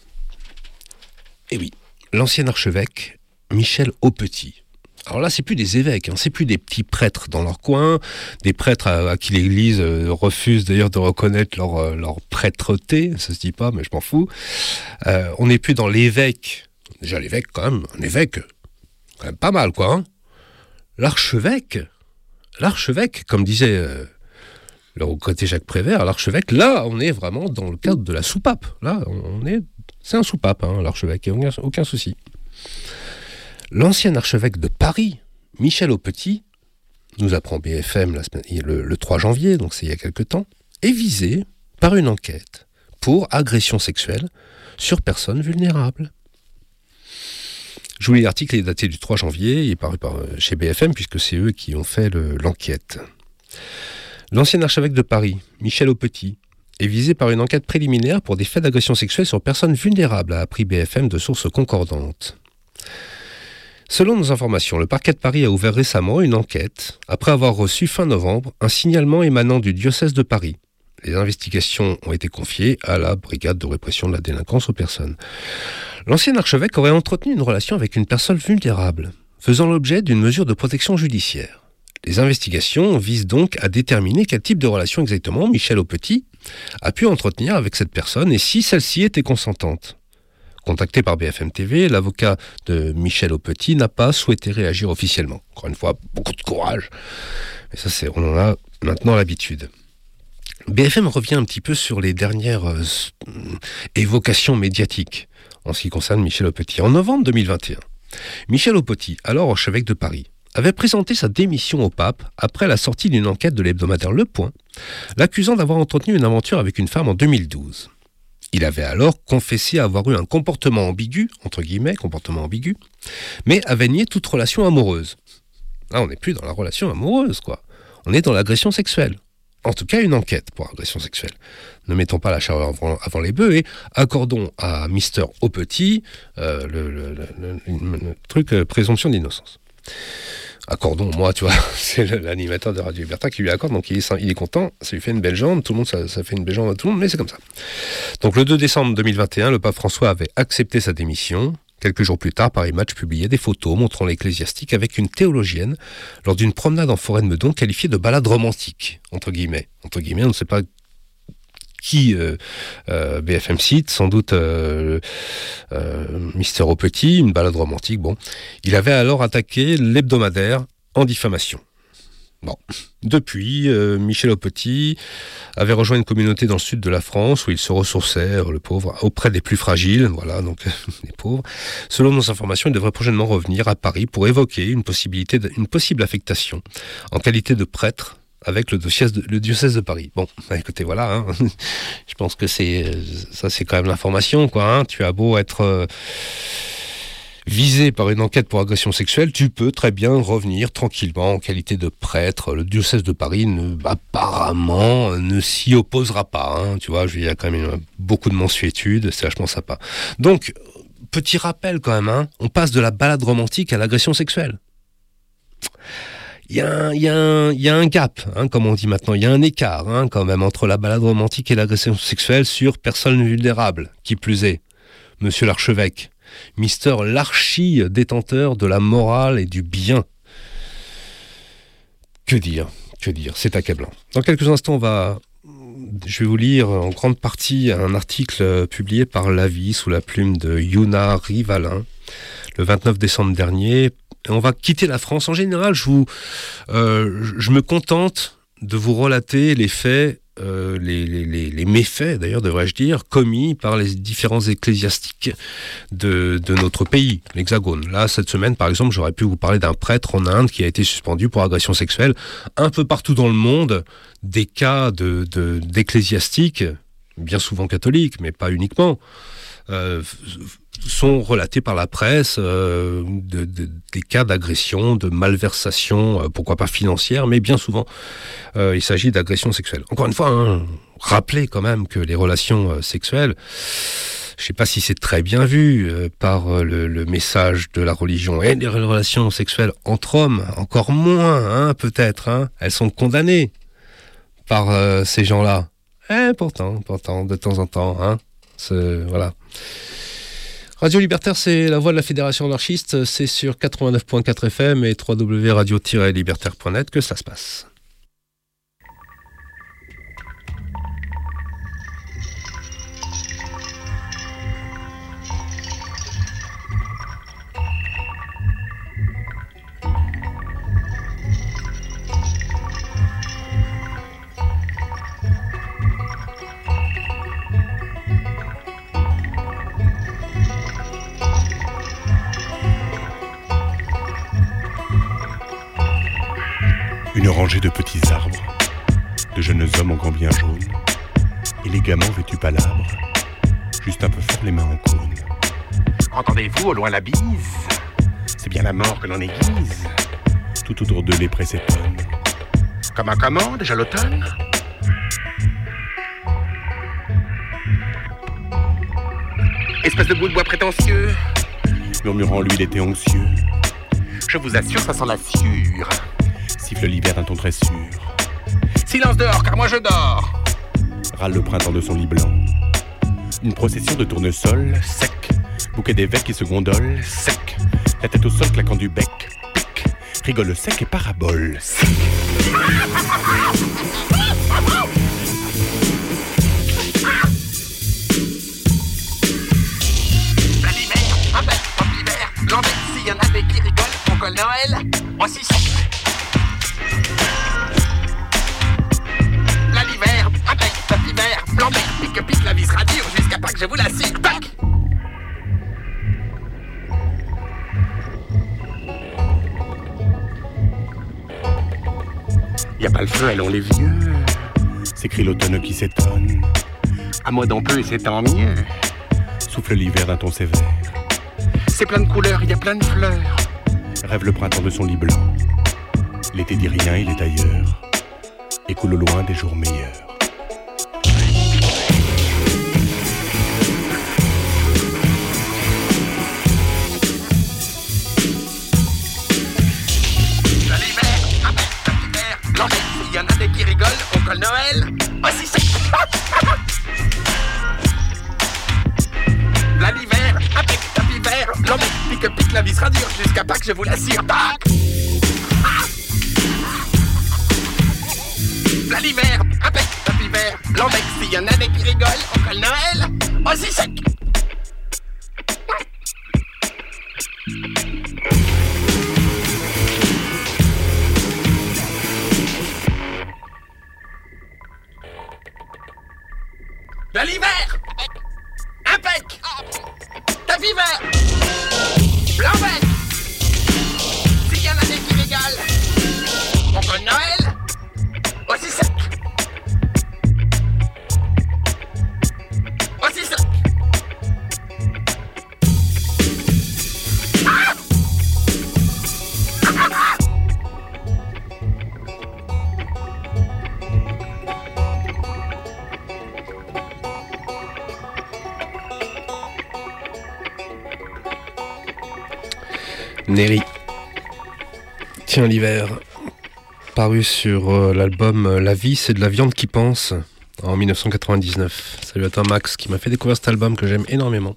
Et oui, l'ancien archevêque, Michel Aupetit. Alors là, c'est plus des évêques, hein, c'est plus des petits prêtres dans leur coin, des prêtres à qui l'Église refuse d'ailleurs de reconnaître leur prêtreté, ça se dit pas, mais je m'en fous. On n'est plus dans l'évêque. Déjà l'évêque quand même, un évêque, quand même pas mal quoi. Hein. L'archevêque, comme disait le regretté Jacques Prévert, l'archevêque, là, on est vraiment dans le cadre de la soupape. Là, c'est un soupape, hein, l'archevêque, aucun souci. L'ancien archevêque de Paris, Michel Aupetit, nous apprend BFM le 3 janvier, donc c'est il y a quelque temps, est visé par une enquête pour agression sexuelle sur personnes vulnérables. Je vous lis l'article, il est daté du 3 janvier, il est paru chez BFM, puisque c'est eux qui ont fait l'enquête. L'ancien archevêque de Paris, Michel Aupetit, est visé par une enquête préliminaire pour des faits d'agression sexuelle sur personnes vulnérables, a appris BFM de sources concordantes. Selon nos informations, le parquet de Paris a ouvert récemment une enquête après avoir reçu fin novembre un signalement émanant du diocèse de Paris. Les investigations ont été confiées à la brigade de répression de la délinquance aux personnes. L'ancien archevêque aurait entretenu une relation avec une personne vulnérable, faisant l'objet d'une mesure de protection judiciaire. Les investigations visent donc à déterminer quel type de relation exactement Michel Aupetit a pu entretenir avec cette personne et si celle-ci était consentante. Contacté par BFM TV, l'avocat de Michel Aupetit n'a pas souhaité réagir officiellement. Encore une fois, beaucoup de courage. Et ça, on en a maintenant l'habitude. BFM revient un petit peu sur les dernières évocations médiatiques en ce qui concerne Michel Aupetit. En novembre 2021, Michel Aupetit, alors archevêque de Paris, avait présenté sa démission au pape après la sortie d'une enquête de l'hebdomadaire Le Point, l'accusant d'avoir entretenu une aventure avec une femme en 2012. Il avait alors confessé avoir eu un comportement ambigu, entre guillemets, comportement ambigu, mais avait nié toute relation amoureuse. Là, on n'est plus dans la relation amoureuse, quoi. On est dans l'agression sexuelle. En tout cas, une enquête pour agression sexuelle. Ne mettons pas la charrue avant les bœufs et accordons à Mister Aupetit le truc présomption d'innocence. Accordons, moi, tu vois, c'est l'animateur de Radio Liberta qui lui accorde, donc il est content, ça lui fait une belle jambe, tout le monde, ça fait une belle jambe à tout le monde, mais c'est comme ça. Donc le 2 décembre 2021, le pape François avait accepté sa démission. Quelques jours plus tard, Paris Match publiait des photos montrant l'ecclésiastique avec une théologienne lors d'une promenade en forêt de Meudon qualifiée de balade romantique, entre guillemets. Entre guillemets, on ne sait pas qui BFM cite, sans doute Mister Aupetit, une balade romantique. Bon, il avait alors attaqué l'hebdomadaire en diffamation. Bon, depuis, Michel Aupetit avait rejoint une communauté dans le sud de la France où il se ressourçait, le pauvre, auprès des plus fragiles, voilà, donc les pauvres. Selon nos informations, il devrait prochainement revenir à Paris pour évoquer une possible affectation en qualité de prêtre avec le diocèse de Paris. Bon, bah écoutez, voilà, hein. Je pense que c'est quand même l'information, quoi. Hein. Tu as beau être visé par une enquête pour agression sexuelle, tu peux très bien revenir tranquillement en qualité de prêtre. Le diocèse de Paris, apparemment, ne s'y opposera pas. Hein. Tu vois, il y a quand même beaucoup de mansuétude, c'est vachement sympa. Donc, petit rappel quand même, hein, on passe de la balade romantique à l'agression sexuelle. Il y a un gap, hein, comme on dit maintenant, il y a un écart hein, quand même entre la balade romantique et l'agression sexuelle sur personnes vulnérables, qui plus est. Monsieur l'archevêque, Mister l'archi-détenteur de la morale et du bien. Que dire, c'est accablant. Dans quelques instants, je vais vous lire en grande partie un article publié par l'Avis sous la plume de Yuna Rivalin, le 29 décembre dernier. On va quitter la France. En général, je me contente de vous relater les faits, les méfaits, d'ailleurs, devrais-je dire, commis par les différents ecclésiastiques de notre pays, l'Hexagone. Là, cette semaine, par exemple, j'aurais pu vous parler d'un prêtre en Inde qui a été suspendu pour agression sexuelle. Un peu partout dans le monde, des cas d'ecclésiastiques, bien souvent catholiques, mais pas uniquement, sont relatés par la presse des cas d'agression, de malversation, pourquoi pas financière, mais bien souvent il s'agit d'agression sexuelle. Encore une fois, rappelez quand même que les relations sexuelles, je ne sais pas si c'est très bien vu par le message de la religion, et les relations sexuelles entre hommes, encore moins, peut-être, elles sont condamnées par ces gens-là. Pourtant, de temps en temps, voilà. Radio Libertaire, c'est la voix de la Fédération anarchiste, c'est sur 89.4 FM et www.radio-libertaire.net que ça se passe. Une rangée de petits arbres, de jeunes hommes en gants bien jaunes, élégamment vêtus palabres, juste un peu fort les mains en cône. Entendez-vous au loin la bise? C'est bien la mort que l'on aiguise. Tout autour d'eux les prés s'étonnent. Comment, déjà l'automne? Espèce de bout de bois prétentieux, murmurant lui il était anxieux. Je vous assure, ça sent la sciure. Siffle l'hiver d'un ton très sûr. Silence dehors, car moi je dors. Râle le printemps de son lit blanc. Une procession de tournesols, sec. Bouquet d'évêques qui se gondolent, sec. La tête au sol claquant du bec, pic. Rigole sec et parabole, sec. S'il y en a des qui rigolent, on colle Noël, aussi sec. Là l'hiver, impec, tapis vert, blanc bec, pique la vis radure, jusqu'à pas que je vous la cire, tac. Y a pas le feu, allons les vieux, s'écrie l'automne qui s'étonne. À moi d'en peu et c'est tant mieux, souffle l'hiver d'un ton sévère. C'est plein de couleurs, y a plein de fleurs. Rêve le printemps de son lit blanc. L'été dit rien, il est ailleurs. Et coule au loin des jours meilleurs. Dans l'hiver, un hiver, blanc, il y en a des qui rigolent, on colle Noël. Aussi c'est. Là l'hiver, impec, tapis vert, blanc, pique la vis radure, jusqu'à pas que je vous la cire, tac. Là l'hiver, impec, tapis vert, blanc, s'il y en a des qui rigolent, on colle Noël, aussi sec. Là l'hiver, impec, tapis vert, blanc bec. S'il y en a des qui rigolent, on colle Noël, aussi sec. Aussi sec. Ah! Néry. Tiens l'hiver. Paru sur l'album La vie c'est de la viande qui pense en 1999. Salut à toi Max qui m'a fait découvrir cet album que j'aime énormément.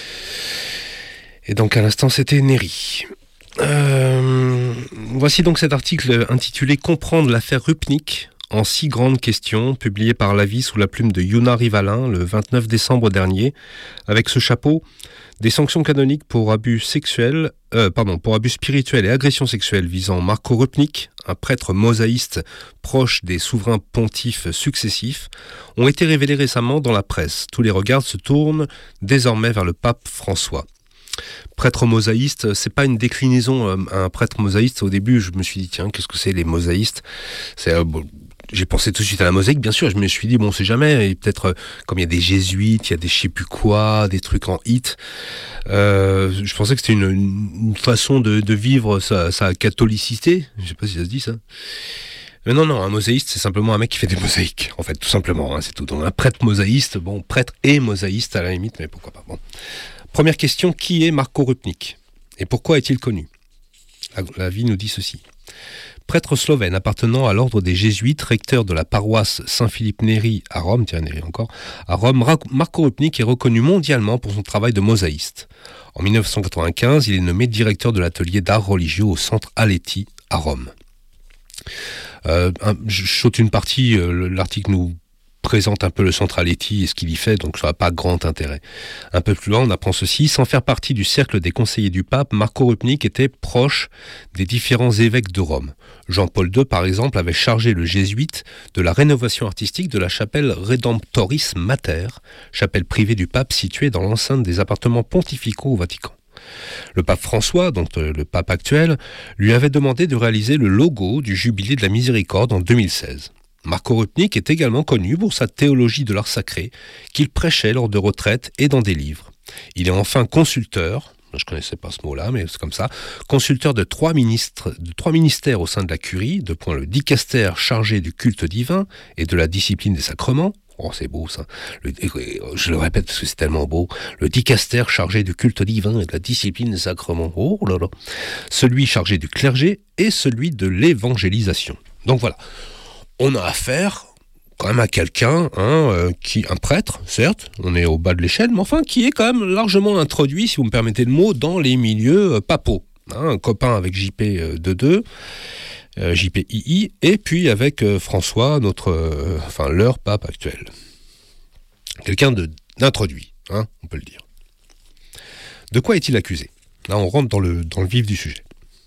Et donc à l'instant c'était Néry. Voici donc cet article intitulé Comprendre l'affaire Rupnik en 6 grandes questions, publié par La Vie sous la plume de Yuna Rivalin le 29 décembre dernier, avec ce chapeau: des sanctions canoniques pour abus spirituels et agressions sexuelles visant Marco Rupnik, un prêtre mosaïste proche des souverains pontifes successifs, ont été révélés récemment dans la presse. Tous les regards se tournent désormais vers le pape François. Prêtre mosaïste, c'est pas une déclinaison. Un prêtre mosaïste, au début, je me suis dit, tiens, qu'est-ce que c'est les mosaïstes ? J'ai pensé tout de suite à la mosaïque, bien sûr. Je me suis dit, bon, on sait jamais. Et peut-être, comme il y a des jésuites, il y a des je sais plus quoi, des trucs en hit. Je pensais que c'était une façon de vivre sa catholicité. Je sais pas si ça se dit, ça. Mais non, un mosaïste, c'est simplement un mec qui fait des mosaïques, en fait, tout simplement. Hein, c'est tout. Donc, un prêtre mosaïste, bon, prêtre et mosaïste à la limite, mais pourquoi pas. Bon. Première question, qui est Marco Rupnik ? Et pourquoi est-il connu ? La vie nous dit ceci. Prêtre slovène appartenant à l'ordre des jésuites, recteur de la paroisse Saint-Philippe Néri à Rome, Marco Rupnik est reconnu mondialement pour son travail de mosaïste. En 1995, il est nommé directeur de l'atelier d'art religieux au centre Aletti à Rome. Je saute une partie, l'article nous présente un peu le centre Aletti et ce qu'il y fait, donc ça n'a pas grand intérêt. Un peu plus loin, on apprend ceci. Sans faire partie du cercle des conseillers du pape, Marco Rupnik était proche des différents évêques de Rome. Jean-Paul II, par exemple, avait chargé le jésuite de la rénovation artistique de la chapelle Redemptoris Mater, chapelle privée du pape située dans l'enceinte des appartements pontificaux au Vatican. Le pape François, donc le pape actuel, lui avait demandé de réaliser le logo du Jubilé de la Miséricorde en 2016. Marco Rupnik est également connu pour sa théologie de l'art sacré, qu'il prêchait lors de retraites et dans des livres. Il est enfin consulteur, je ne connaissais pas ce mot-là, mais c'est comme ça, consulteur de trois ministères au sein de la curie, le dicaster chargé du culte divin et de la discipline des sacrements. Oh, c'est beau ça. Je le répète parce que c'est tellement beau. Le dicaster chargé du culte divin et de la discipline des sacrements. Oh là là. Celui chargé du clergé et celui de l'évangélisation. Donc voilà. On a affaire quand même à quelqu'un, un prêtre, certes, on est au bas de l'échelle, mais enfin qui est quand même largement introduit, si vous me permettez le mot, dans les milieux papaux. Un copain avec JP II, JPII, et puis avec François, leur pape actuel. Quelqu'un d'introduit, on peut le dire. De quoi est-il accusé ? Là, on rentre dans le vif du sujet.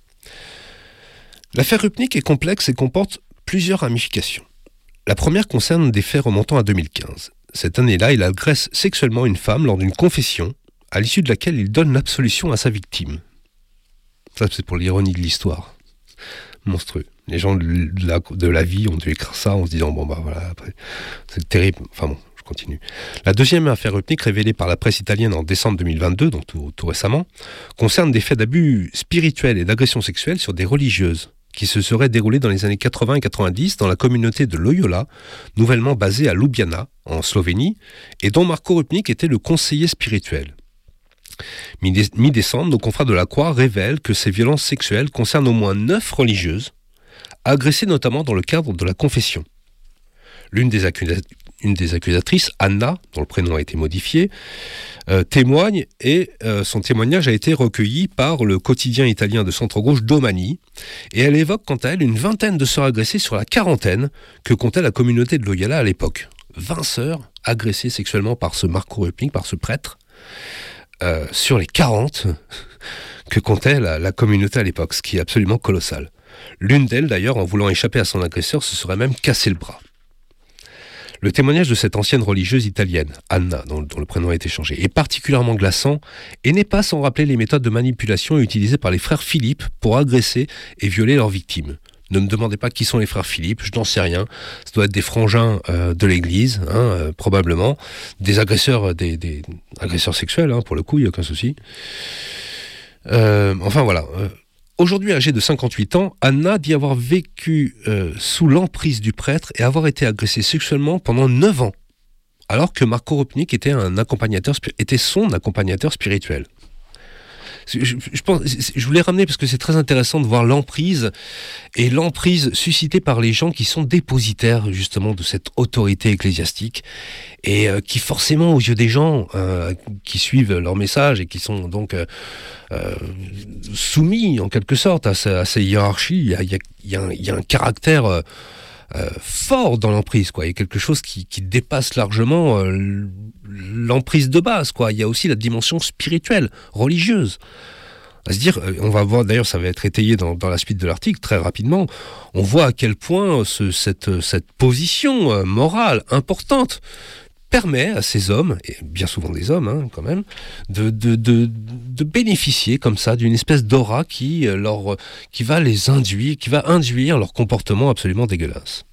L'affaire Rupnik est complexe et comporte plusieurs ramifications. La première concerne des faits remontant à 2015. Cette année-là, il agresse sexuellement une femme lors d'une confession, à l'issue de laquelle il donne l'absolution à sa victime. Ça, c'est pour l'ironie de l'histoire. Monstrueux. Les gens de la vie ont dû écrire ça en se disant, bon bah voilà, après, c'est terrible. Enfin bon, je continue. La deuxième affaire Rupnik, révélée par la presse italienne en décembre 2022, donc tout récemment, concerne des faits d'abus spirituels et d'agression sexuelle sur des religieuses, qui se serait déroulé dans les années 80 et 90 dans la communauté de Loyola, nouvellement basée à Ljubljana, en Slovénie, et dont Marco Rupnik était le conseiller spirituel. Mi-décembre, nos confrères de la Croix révèlent que ces violences sexuelles concernent au moins 9 religieuses, agressées notamment dans le cadre de la confession. Une des accusatrices, Anna, dont le prénom a été modifié, témoigne et son témoignage a été recueilli par le quotidien italien de centre-gauche Domani, et elle évoque quant à elle une vingtaine de sœurs agressées sur la quarantaine que comptait la communauté de Loyola à l'époque. 20 sœurs agressées sexuellement par ce Marco Rupnik, par ce prêtre, sur les 40 que comptait la communauté à l'époque, ce qui est absolument colossal. L'une d'elles, d'ailleurs, en voulant échapper à son agresseur, se serait même cassé le bras. Le témoignage de cette ancienne religieuse italienne, Anna, dont le prénom a été changé, est particulièrement glaçant et n'est pas sans rappeler les méthodes de manipulation utilisées par les frères Philippe pour agresser et violer leurs victimes. Ne me demandez pas qui sont les frères Philippe, je n'en sais rien. Ça doit être des frangins de l'église, probablement. Des agresseurs, des agresseurs sexuels, pour le coup, il n'y a aucun souci. Enfin voilà. Aujourd'hui âgée de 58 ans, Anna dit avoir vécu sous l'emprise du prêtre et avoir été agressée sexuellement pendant 9 ans, alors que Marco Rupnik était son accompagnateur spirituel. Je voulais ramener parce que c'est très intéressant de voir l'emprise suscitée par les gens qui sont dépositaires justement de cette autorité ecclésiastique et qui forcément aux yeux des gens qui suivent leur message et qui sont donc soumis en quelque sorte à ces hiérarchies, il y a un caractère fort dans l'emprise, quoi. Il y a quelque chose qui dépasse largement l'emprise de base, quoi. Il y a aussi la dimension spirituelle, religieuse. À se dire, on va voir, d'ailleurs ça va être étayé dans la suite de l'article très rapidement, on voit à quel point cette position morale importante permet à ces hommes, et bien souvent des hommes hein, quand même, de bénéficier comme ça d'une espèce d'aura qui va induire leur comportement absolument dégueulasse.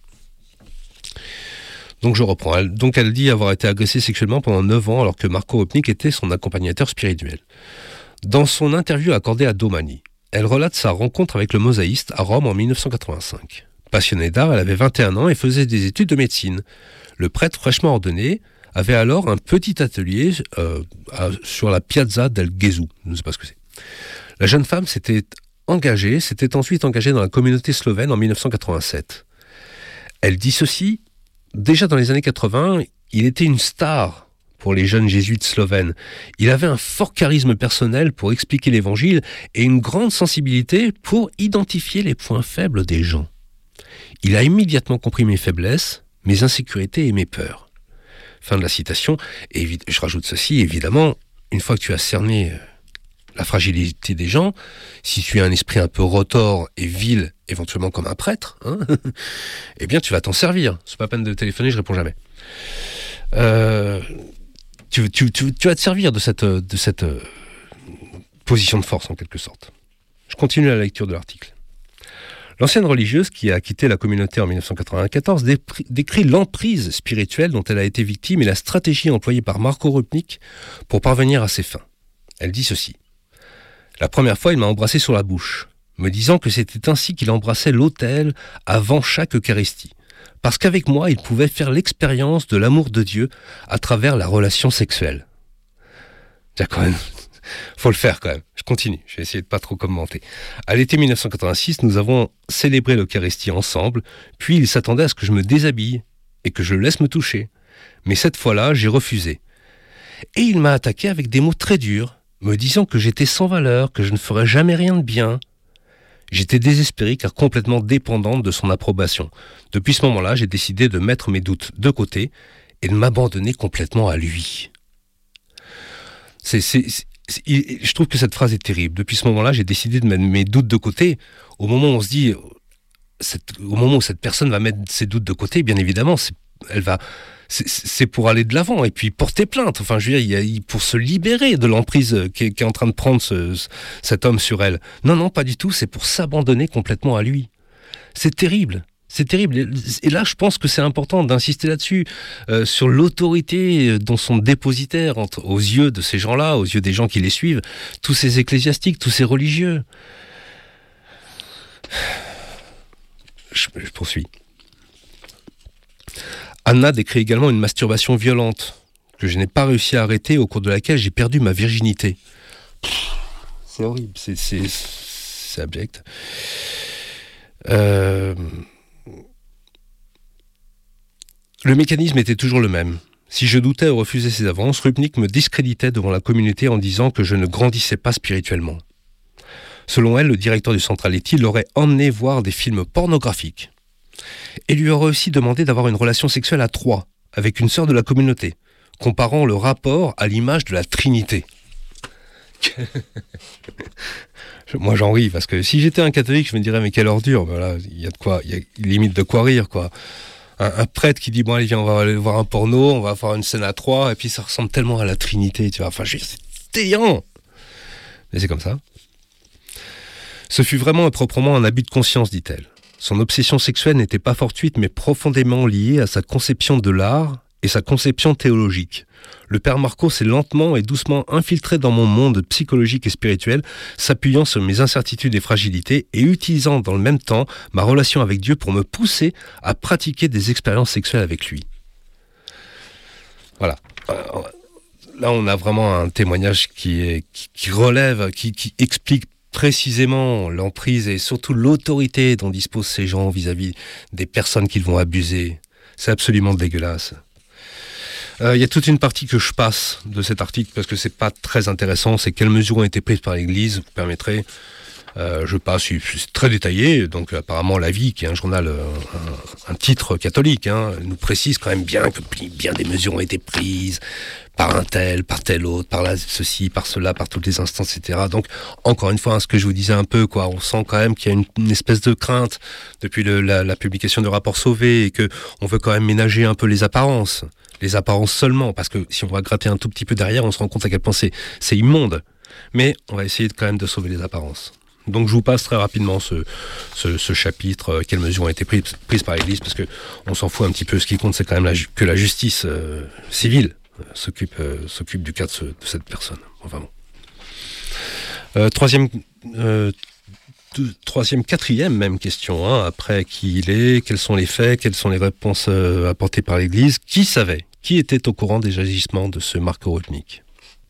Donc je reprends. Elle dit avoir été agressée sexuellement pendant 9 ans alors que Marco Rupnik était son accompagnateur spirituel. Dans son interview accordée à Domani, elle relate sa rencontre avec le mosaïste à Rome en 1985. Passionnée d'art, elle avait 21 ans et faisait des études de médecine. Le prêtre fraîchement ordonné avait alors un petit atelier sur la Piazza del Gesù. Je ne sais pas ce que c'est. La jeune femme s'était ensuite engagée dans la communauté slovène en 1987. Elle dit ceci: déjà dans les années 80, il était une star pour les jeunes jésuites slovènes. Il avait un fort charisme personnel pour expliquer l'évangile et une grande sensibilité pour identifier les points faibles des gens. Il a immédiatement compris mes faiblesses, mes insécurités et mes peurs. Fin de la citation. Et je rajoute ceci, évidemment, une fois que tu as cerné la fragilité des gens, si tu as un esprit un peu retors et vil, éventuellement comme un prêtre, hein, eh bien tu vas t'en servir. C'est pas peine de téléphoner, je réponds jamais. Tu vas te servir de cette position de force en quelque sorte. Je continue la lecture de l'article. L'ancienne religieuse qui a quitté la communauté en 1994 décrit l'emprise spirituelle dont elle a été victime et la stratégie employée par Marco Rupnik pour parvenir à ses fins. Elle dit ceci: la première fois, il m'a embrassé sur la bouche, me disant que c'était ainsi qu'il embrassait l'autel avant chaque Eucharistie, parce qu'avec moi, il pouvait faire l'expérience de l'amour de Dieu à travers la relation sexuelle. Tiens, quand même, faut le faire quand même. Je continue, je vais essayer de pas trop commenter. À l'été 1986, nous avons célébré l'Eucharistie ensemble, puis il s'attendait à ce que je me déshabille et que je le laisse me toucher. Mais cette fois-là, j'ai refusé. Et il m'a attaqué avec des mots très durs, me disant que j'étais sans valeur, que je ne ferais jamais rien de bien. J'étais désespéré car complètement dépendante de son approbation. Depuis ce moment-là, j'ai décidé de mettre mes doutes de côté et de m'abandonner complètement à lui. Je trouve que cette phrase est terrible. Depuis ce moment-là, j'ai décidé de mettre mes doutes de côté. Au moment où on se dit, au moment où cette personne va mettre ses doutes de côté, bien évidemment, c'est pour aller de l'avant et puis porter plainte. Enfin, je veux dire, pour se libérer de l'emprise qui est en train de prendre cet homme sur elle. Non, pas du tout. C'est pour s'abandonner complètement à lui. C'est terrible. C'est terrible. Et là, je pense que c'est important d'insister là-dessus, sur l'autorité dont sont dépositaires aux yeux de ces gens-là, aux yeux des gens qui les suivent, tous ces ecclésiastiques, tous ces religieux. Je poursuis. Anna décrit également une masturbation violente que je n'ai pas réussi à arrêter, au cours de laquelle j'ai perdu ma virginité. C'est horrible, c'est abject. Le mécanisme était toujours le même. Si je doutais ou refusais ses avances, Rupnik me discréditait devant la communauté en disant que je ne grandissais pas spirituellement. Selon elle, le directeur du Central Etty l'aurait emmené voir des films pornographiques et lui aurait aussi demandé d'avoir une relation sexuelle à 3 avec une sœur de la communauté, comparant le rapport à l'image de la Trinité. Moi j'en ris, parce que si j'étais un catholique, je me dirais mais quelle ordure, voilà, il y a limite de quoi rire, quoi. Un prêtre qui dit bon allez viens, on va aller voir un porno, on va faire une scène à 3, et puis ça ressemble tellement à la Trinité, tu vois, enfin c'est déliant. Mais c'est comme ça. Ce fut vraiment et proprement un abus de conscience, dit-elle. Son obsession sexuelle n'était pas fortuite, mais profondément liée à sa conception de l'art et sa conception théologique. Le père Marco s'est lentement et doucement infiltré dans mon monde psychologique et spirituel, s'appuyant sur mes incertitudes et fragilités et utilisant dans le même temps ma relation avec Dieu pour me pousser à pratiquer des expériences sexuelles avec lui. Voilà. Là, on a vraiment un témoignage qui relève, qui explique précisément l'emprise et surtout l'autorité dont disposent ces gens vis-à-vis des personnes qu'ils vont abuser. C'est absolument dégueulasse. Il y a toute une partie que je passe de cet article parce que c'est pas très intéressant. C'est quelles mesures ont été prises par l'Église, vous permettrez. Je passe, c'est très détaillé. Donc apparemment La Vie, qui est un journal, un titre catholique, nous précise quand même bien que bien des mesures ont été prises par un tel, par tel autre, par là ceci, par cela, par toutes les instances, etc. Donc encore une fois, ce que je vous disais un peu, quoi, on sent quand même qu'il y a une espèce de crainte depuis la publication du rapport Sauvé et que on veut quand même ménager un peu les apparences. les apparences seulement, parce que si on va gratter un tout petit peu derrière, on se rend compte à quel point c'est immonde. Mais on va essayer quand même de sauver les apparences. Donc je vous passe très rapidement ce chapitre, quelles mesures ont été prises par l'Église, parce qu'on s'en fout un petit peu. Ce qui compte, c'est quand même que la justice civile s'occupe du cas de cette personne. Enfin bon. Quatrième même question, hein, après qui il est, quels sont les faits, quelles sont les réponses apportées par l'Église, qui savait, qui était au courant des agissements de ce Marco Rupnik.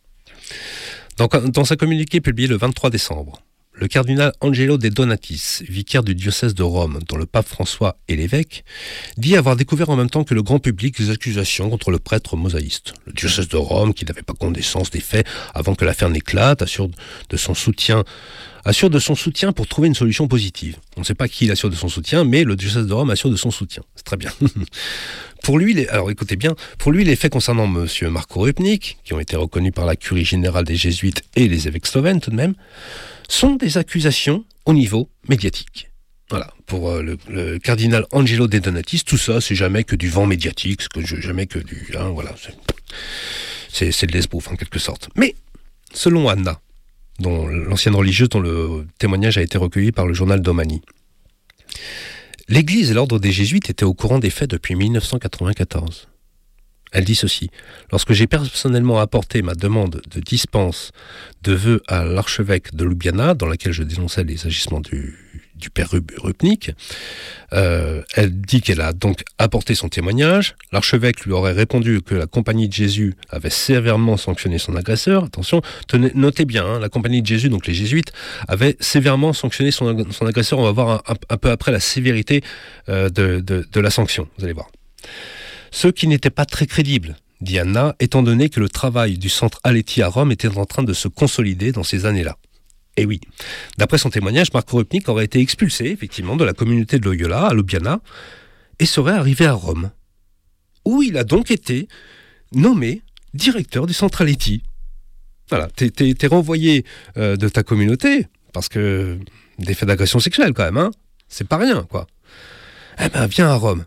Dans sa communiqué publié le 23 décembre, le cardinal Angelo De Donatis, vicaire du diocèse de Rome, dont le pape François est l'évêque, dit avoir découvert en même temps que le grand public les accusations contre le prêtre mosaïste. Le diocèse de Rome, qui n'avait pas connaissance des faits avant que l'affaire n'éclate, assure de son soutien pour trouver une solution positive. On ne sait pas qui il assure de son soutien, mais le diocèse de Rome assure de son soutien. C'est très bien. Pour lui, alors écoutez bien, pour lui, les faits concernant M. Marco Rupnik, qui ont été reconnus par la curie générale des jésuites et les évêques slovènes tout de même, sont des accusations au niveau médiatique. Voilà, pour le cardinal Angelo De Donatis, tout ça, c'est jamais que du vent médiatique, jamais que du... Hein, voilà, c'est de l'esbrouf en quelque sorte. Mais, selon Anna, dont l'ancienne religieuse dont le témoignage a été recueilli par le journal Domani, l'Église et l'ordre des Jésuites étaient au courant des faits depuis 1994. Elle dit ceci: « Lorsque j'ai personnellement apporté ma demande de dispense de vœux à l'archevêque de Ljubljana, dans laquelle je dénonçais les agissements du père Rupnik, elle dit qu'elle a donc apporté son témoignage. L'archevêque lui aurait répondu que la Compagnie de Jésus avait sévèrement sanctionné son agresseur. Attention, notez bien, hein, la Compagnie de Jésus, donc les jésuites, avaient sévèrement sanctionné son agresseur. On va voir un peu après la sévérité de la sanction, vous allez voir. Ce qui n'était pas très crédible, dit Anna, étant donné que le travail du centre Aletti à Rome était en train de se consolider dans ces années-là. Et oui, d'après son témoignage, Marco Rupnik aurait été expulsé, effectivement, de la communauté de Loyola, à Ljubljana, et serait arrivé à Rome, où il a donc été nommé directeur du centre Aletti. Voilà, t'es renvoyé de ta communauté, parce que des faits d'agression sexuelle, quand même, hein, c'est pas rien, quoi. Eh ben, viens à Rome.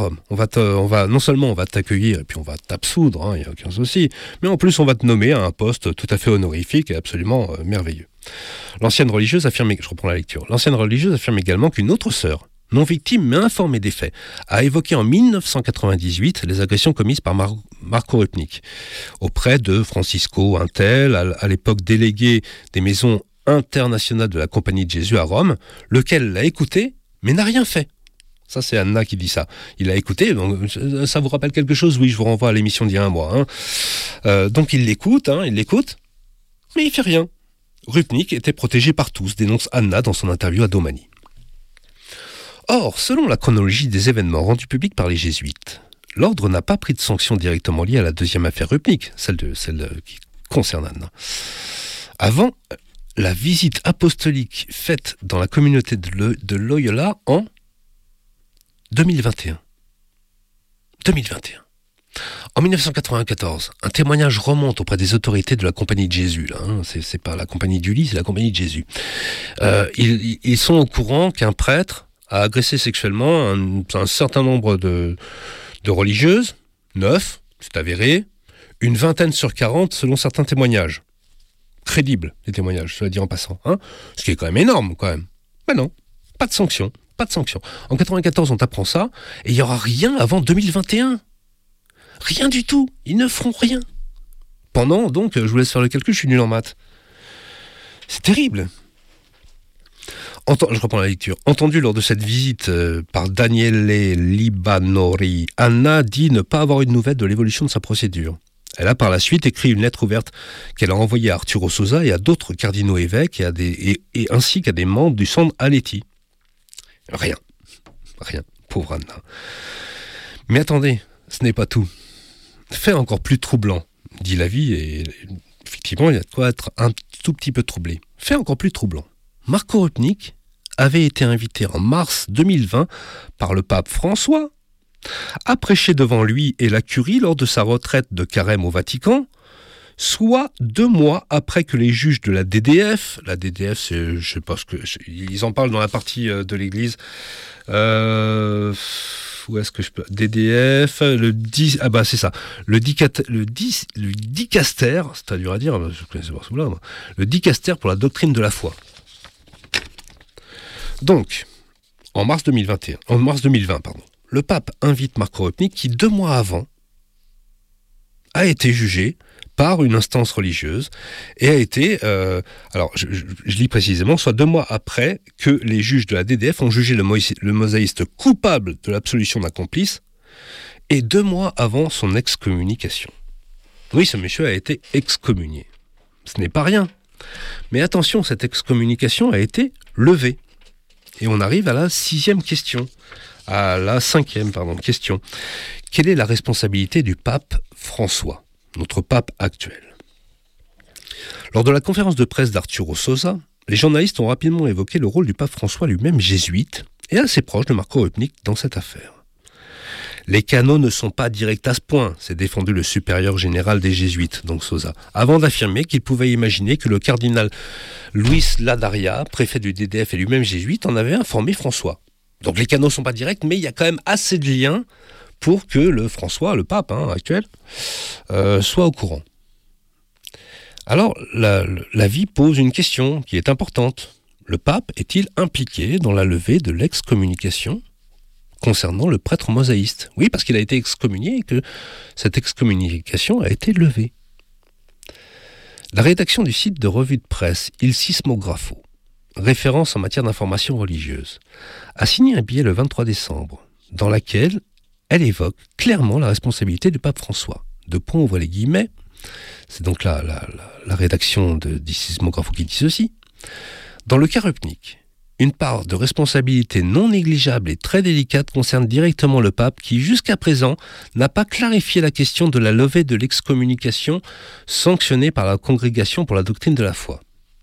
Non seulement on va t'accueillir et puis on va t'absoudre, hein, y a aucun souci, mais en plus on va te nommer à un poste tout à fait honorifique et absolument merveilleux. L'ancienne religieuse affirme également qu'une autre sœur, non victime mais informée des faits, a évoqué en 1998 les agressions commises par Marco Rupnik auprès de Francisco Intel, à l'époque délégué des maisons internationales de la Compagnie de Jésus à Rome, lequel l'a écouté mais n'a rien fait. Ça, c'est Anna qui dit ça. Il a écouté, donc ça vous rappelle quelque chose? Oui, je vous renvoie à l'émission d'il y a un mois. Hein. Donc il l'écoute, mais il fait rien. Rupnik était protégé par tous, dénonce Anna dans son interview à Domani. Or, selon la chronologie des événements rendus publics par les jésuites, l'ordre n'a pas pris de sanctions directement liées à la deuxième affaire Rupnik, celle qui concerne Anna. Avant la visite apostolique faite dans la communauté de Loyola en 2021. En 1994, un témoignage remonte auprès des autorités de la Compagnie de Jésus. Là, hein. C'est pas la Compagnie du lit, c'est la Compagnie de Jésus. Ils sont au courant qu'un prêtre a agressé sexuellement un certain nombre de religieuses, 9, c'est avéré, une vingtaine sur 40 selon certains témoignages. Crédibles, les témoignages, je dois dire en passant. Hein. Ce qui est quand même énorme, quand même. Mais non, pas de sanction. En 94, on t'apprend ça, et il n'y aura rien avant 2021. Rien du tout. Ils ne feront rien. Pendant, donc, je vous laisse faire le calcul, je suis nul en maths. C'est terrible. Je reprends la lecture. Entendu lors de cette visite par Daniele Libanori, Anna dit ne pas avoir eu de nouvelles de l'évolution de sa procédure. Elle a par la suite écrit une lettre ouverte qu'elle a envoyée à Arturo Sosa et à d'autres cardinaux évêques et ainsi qu'à des membres du centre Aletti. Rien, pauvre Anna. Mais attendez, ce n'est pas tout. Fait encore plus troublant, dit la vie, et effectivement, il y a de quoi être un tout petit peu troublé. Fait encore plus troublant. Marco Rupnik avait été invité en mars 2020 par le pape François à prêcher devant lui et la curie lors de sa retraite de carême au Vatican, soit 2 mois après que les juges de la DDF, c'est, je sais pas ce que, ils en parlent dans la partie de l'Église, où est-ce que je peux... DDF, c'est ça. Le dicaster, c'est à dur à dire, je ne connaissais pas ce là, le dicaster pour la doctrine de la foi. Donc, en mars 2020, le pape invite Marco Rupnik qui, 2 mois avant, a été jugé par une instance religieuse et a été, alors je lis précisément, soit 2 mois après que les juges de la DDF ont jugé le mosaïste coupable de l'absolution d'un complice et 2 mois avant son excommunication. Oui, ce monsieur a été excommunié. Ce n'est pas rien. Mais attention, cette excommunication a été levée. Et on arrive à la 5e question. Quelle est la responsabilité du pape François, notre pape actuel? Lors de la conférence de presse d'Arturo Sosa, les journalistes ont rapidement évoqué le rôle du pape François, lui-même jésuite, et assez proche de Marco Rupnik dans cette affaire. Les canons ne sont pas directs à ce point, s'est défendu le supérieur général des jésuites, donc Sosa, avant d'affirmer qu'il pouvait imaginer que le cardinal Luis Ladaria, préfet du DDF et lui-même jésuite, en avait informé François. Donc les canaux ne sont pas directs, mais il y a quand même assez de liens pour que le François, le pape actuel, soit au courant. Alors, la vie pose une question qui est importante. Le pape est-il impliqué dans la levée de l'excommunication concernant le prêtre mosaïste? Oui, parce qu'il a été excommunié et que cette excommunication a été levée. La rédaction du site de revue de presse Il Sismografo, référence en matière d'information religieuse, a signé un billet le 23 décembre, dans laquelle elle évoque clairement la responsabilité du pape François. De point ouvre les guillemets, c'est donc la rédaction de Sismografo qui dit ceci. Dans le cas Rupnik, une part de responsabilité non négligeable et très délicate concerne directement le pape qui, jusqu'à présent, n'a pas clarifié la question de la levée de l'excommunication sanctionnée par la Congrégation pour la doctrine de la foi.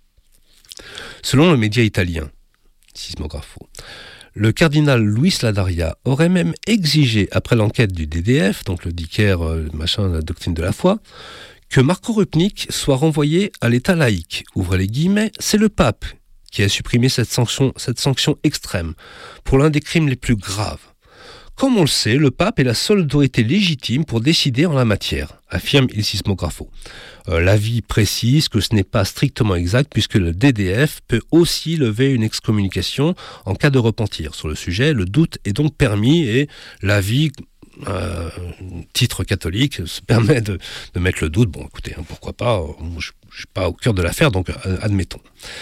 Selon le média italien, Sismografo, le cardinal Luis Ladaria aurait même exigé, après l'enquête du DDF, donc le dicaire la doctrine de la foi, que Marco Rupnik soit renvoyé à l'état laïque. Ouvrez les guillemets, c'est le pape qui a supprimé cette sanction extrême pour l'un des crimes les plus graves. Comme on le sait, le pape est la seule autorité légitime pour décider en la matière, affirme Il Sismografo. L'avis précise que ce n'est pas strictement exact puisque le DDF peut aussi lever une excommunication en cas de repentir. Sur le sujet, le doute est donc permis et l'avis, titre catholique, se permet de mettre le doute. Bon, écoutez, pourquoi pas, je ne suis pas au cœur de l'affaire, donc admettons.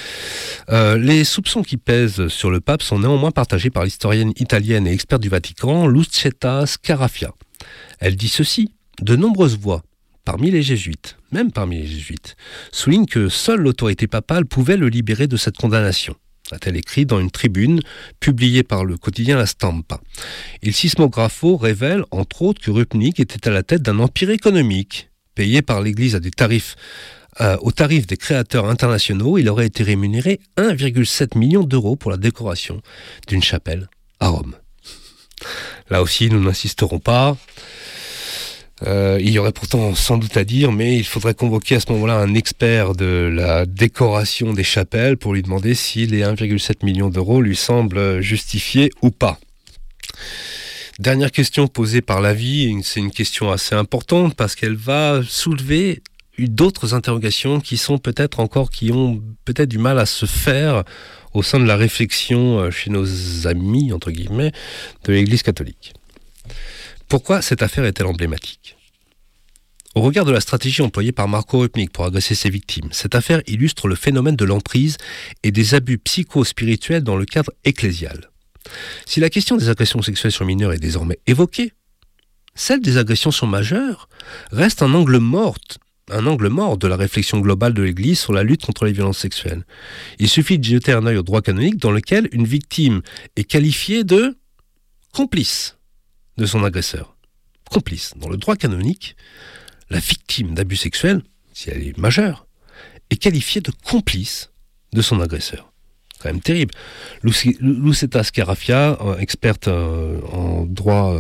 Les soupçons qui pèsent sur le pape sont néanmoins partagés par l'historienne italienne et experte du Vatican, Lucetta Scarafia. Elle dit ceci: de nombreuses voix, même parmi les jésuites, soulignent que seule l'autorité papale pouvait le libérer de cette condamnation, a-t-elle écrit dans une tribune publiée par le quotidien La Stampa. Il Sismografo révèle, entre autres, que Rupnik était à la tête d'un empire économique, payé par l'Église au tarif des créateurs internationaux. Il aurait été rémunéré 1,7 million d'euros pour la décoration d'une chapelle à Rome. Là aussi, nous n'insisterons pas. Il y aurait pourtant sans doute à dire, mais il faudrait convoquer à ce moment-là un expert de la décoration des chapelles pour lui demander si les 1,7 million d'euros lui semblent justifiés ou pas. Dernière question posée par l'avis, c'est une question assez importante parce qu'elle va soulever d'autres interrogations qui ont peut-être du mal à se faire au sein de la réflexion chez nos amis, entre guillemets, de l'Église catholique. Pourquoi cette affaire est-elle emblématique ? Au regard de la stratégie employée par Marco Rupnik pour agresser ses victimes, cette affaire illustre le phénomène de l'emprise et des abus psycho-spirituels dans le cadre ecclésial. Si la question des agressions sexuelles sur mineurs est désormais évoquée, celle des agressions sur majeurs reste un angle mort de la réflexion globale de l'Église sur la lutte contre les violences sexuelles. Il suffit de jeter un œil au droit canonique dans lequel une victime est qualifiée de complice de son agresseur. Complice. Dans le droit canonique, la victime d'abus sexuels, si elle est majeure, est qualifiée de complice de son agresseur. C'est quand même terrible. Lucetta Scarafia, experte en droit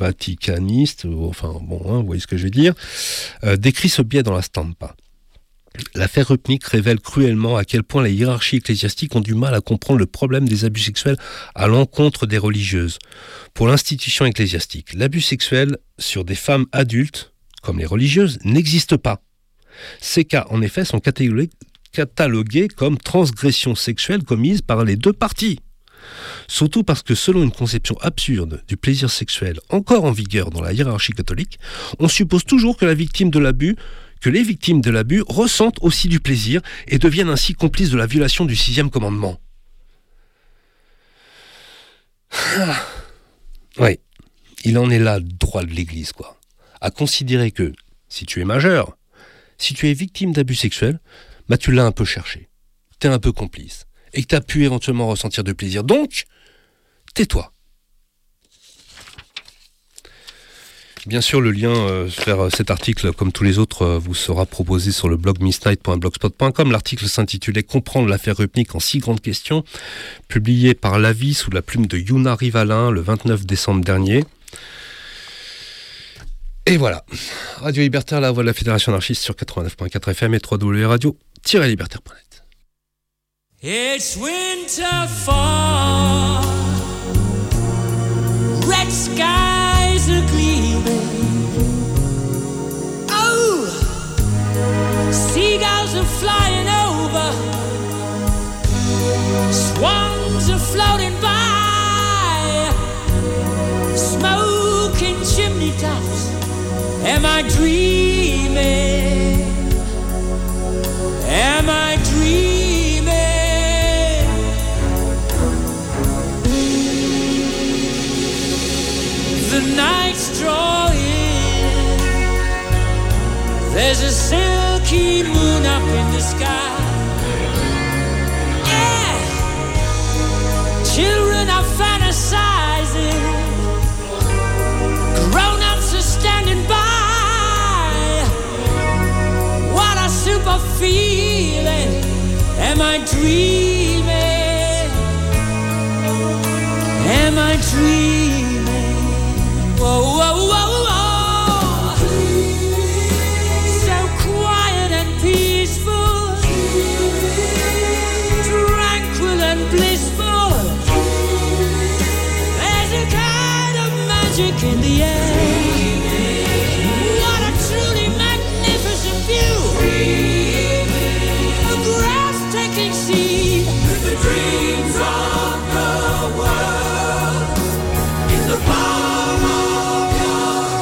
vaticaniste, vous voyez ce que je veux dire, décrit ce biais dans La Stampa. L'affaire Rupnik révèle cruellement à quel point les hiérarchies ecclésiastiques ont du mal à comprendre le problème des abus sexuels à l'encontre des religieuses. Pour l'institution ecclésiastique, l'abus sexuel sur des femmes adultes, comme les religieuses, n'existe pas. Ces cas, en effet, sont catalogués comme transgressions sexuelles commises par les deux parties. Surtout parce que selon une conception absurde du plaisir sexuel encore en vigueur dans la hiérarchie catholique, on suppose toujours que les victimes de l'abus ressentent aussi du plaisir et deviennent ainsi complices de la violation du 6e commandement. Oui, il en est là le droit de l'Église, quoi. À considérer que, si tu es majeur, si tu es victime d'abus sexuels, bah tu l'as un peu cherché, t'es un peu complice, et que t'as pu éventuellement ressentir de plaisir. Donc, tais-toi. Bien sûr, le lien vers cet article, comme tous les autres, vous sera proposé sur le blog missnight.blogspot.com. L'article s'intitulait « Comprendre l'affaire Rupnik en 6 grandes questions », publié par L'Avis sous la plume de Yuna Rivalin le 29 décembre dernier. Et voilà, Radio Libertaire, la voix de la Fédération anarchiste sur 89.4 FM et www.radio-libertaire.net. It's winter fall, red skies are gleaming. Oh, seagulls are flying over, swans are floating by, smoking chimney tops. Am I dreaming? Am I dreaming? The night's drawing. There's a silky moon up in the sky. Yeah, children are fantasizing. Grown-ups are standing by. What a super feeling. Am I dreaming? Am I dreaming? Whoa, whoa, whoa, whoa. So quiet and peaceful, tranquil and blissful. There's a kind of magic in the air. What a truly magnificent view. A breathtaking scene. The dreams of the world in the palm of your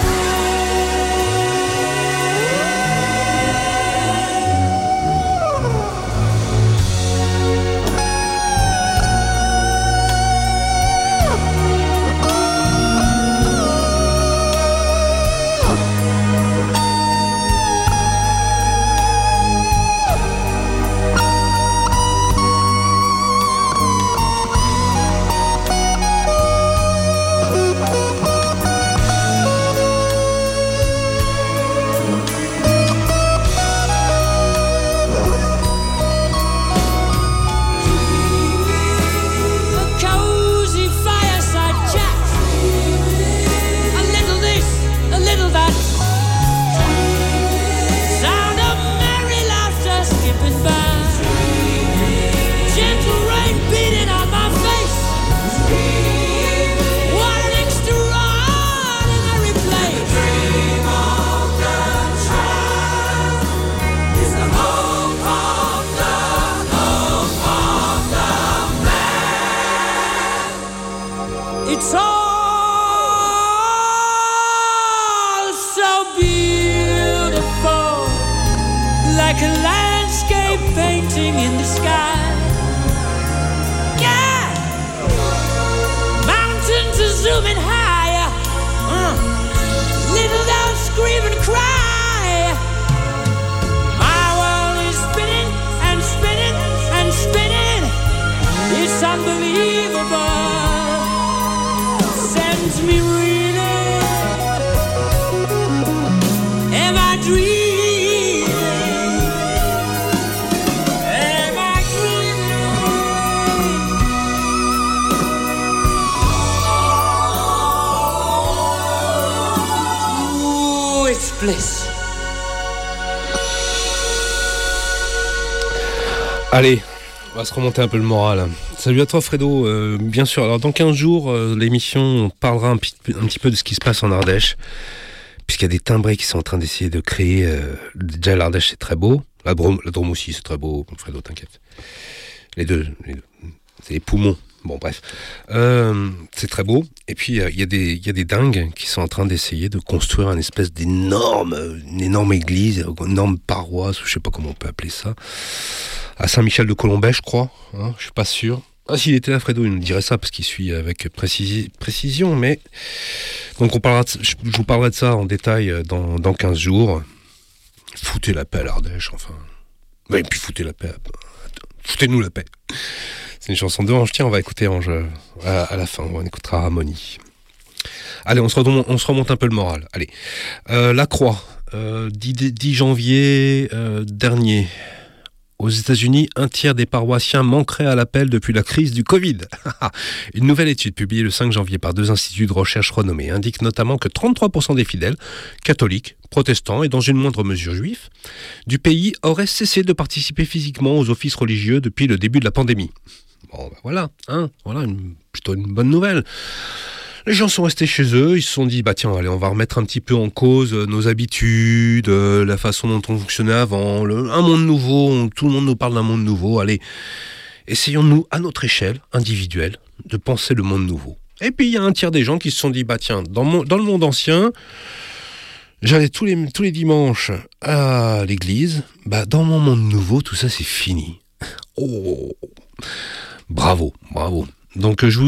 Allez, on va se remonter un peu le moral. Salut à toi Fredo, bien sûr. Alors dans 15 jours, l'émission on parlera un petit peu de ce qui se passe en Ardèche, puisqu'il y a des timbrés qui sont en train d'essayer de créer... déjà l'Ardèche c'est très beau, la Drôme aussi c'est très beau, Fredo t'inquiète. Les deux, c'est les poumons. Bon bref, c'est très beau. Et puis il y a des dingues qui sont en train d'essayer de construire une espèce une énorme église, une énorme paroisse, je sais pas comment on peut appeler ça, à Saint-Michel-de-Colombais, je crois. Hein, je suis pas sûr. Ah s'il était là, Fredo, il nous dirait ça parce qu'il suit avec précision. Mais donc je vous parlerai de ça en détail dans 15 jours. Foutez la paix à l'Ardèche, enfin. Et puis foutez la paix. Foutez-nous la paix. C'est une chanson de Ange. Tiens, on va écouter Ange à la fin. On écoutera Harmonie. Allez, on se remonte un peu le moral. Allez, La Croix, 10 janvier dernier. Aux États-Unis, un tiers des paroissiens manqueraient à l'appel depuis la crise du Covid. Une nouvelle étude publiée le 5 janvier par 2 instituts de recherche renommés indique notamment que 33% des fidèles, catholiques, protestants et dans une moindre mesure juifs, du pays auraient cessé de participer physiquement aux offices religieux depuis le début de la pandémie. Bon, ben voilà, plutôt une bonne nouvelle. Les gens sont restés chez eux, ils se sont dit, tiens, allez, on va remettre un petit peu en cause nos habitudes, la façon dont on fonctionnait avant, un monde nouveau, tout le monde nous parle d'un monde nouveau, allez, essayons-nous, à notre échelle individuelle, de penser le monde nouveau. Et puis, il y a un tiers des gens qui se sont dit, tiens, dans le monde ancien, j'allais tous les dimanches à l'église, dans mon monde nouveau, tout ça, c'est fini. Oh, bravo. Donc je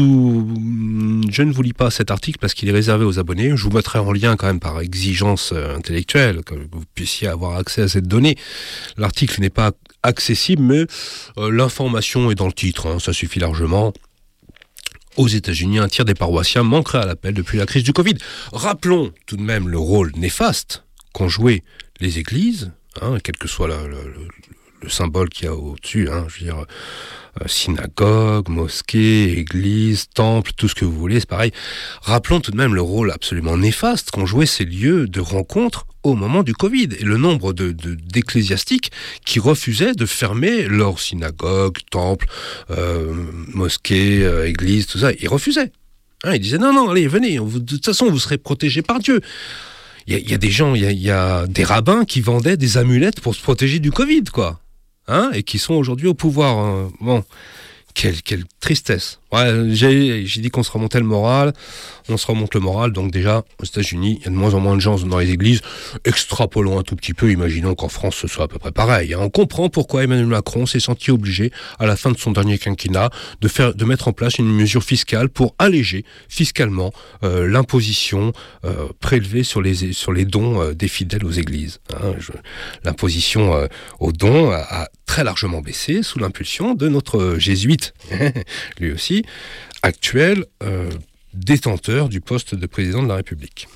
ne vous lis pas cet article parce qu'il est réservé aux abonnés. Je vous mettrai en lien quand même par exigence intellectuelle, que vous puissiez avoir accès à cette donnée. L'article n'est pas accessible, mais l'information est dans le titre, ça suffit largement. Aux États-Unis, un tiers des paroissiens manqueraient à l'appel depuis la crise du Covid. Rappelons tout de même le rôle néfaste qu'ont joué les églises, quel que soit le symbole qu'il y a au-dessus, je veux dire... synagogue, mosquée, église, temple, tout ce que vous voulez, c'est pareil. Rappelons tout de même le rôle absolument néfaste qu'ont joué ces lieux de rencontre au moment du Covid et le nombre d'ecclésiastiques qui refusaient de fermer leurs synagogues, temples, mosquées, églises, tout ça. Ils refusaient. Ils disaient non, allez, venez, de toute façon vous serez protégés par Dieu. Il y a des gens, il y a des rabbins qui vendaient des amulettes pour se protéger du Covid, quoi. Et qui sont aujourd'hui au pouvoir. Bon, quelle tristesse. Ouais, j'ai dit qu'on se remontait le moral. On se remonte le moral. Donc déjà, aux États-Unis, il y a de moins en moins de gens dans les églises. Extrapolons un tout petit peu. Imaginons qu'en France, ce soit à peu près pareil. On comprend pourquoi Emmanuel Macron s'est senti obligé, à la fin de son dernier quinquennat, de mettre en place une mesure fiscale pour alléger fiscalement l'imposition prélevée sur les dons des fidèles aux églises. L'imposition aux dons a très largement baissé sous l'impulsion de notre jésuite, lui aussi, actuel détenteur du poste de président de la République.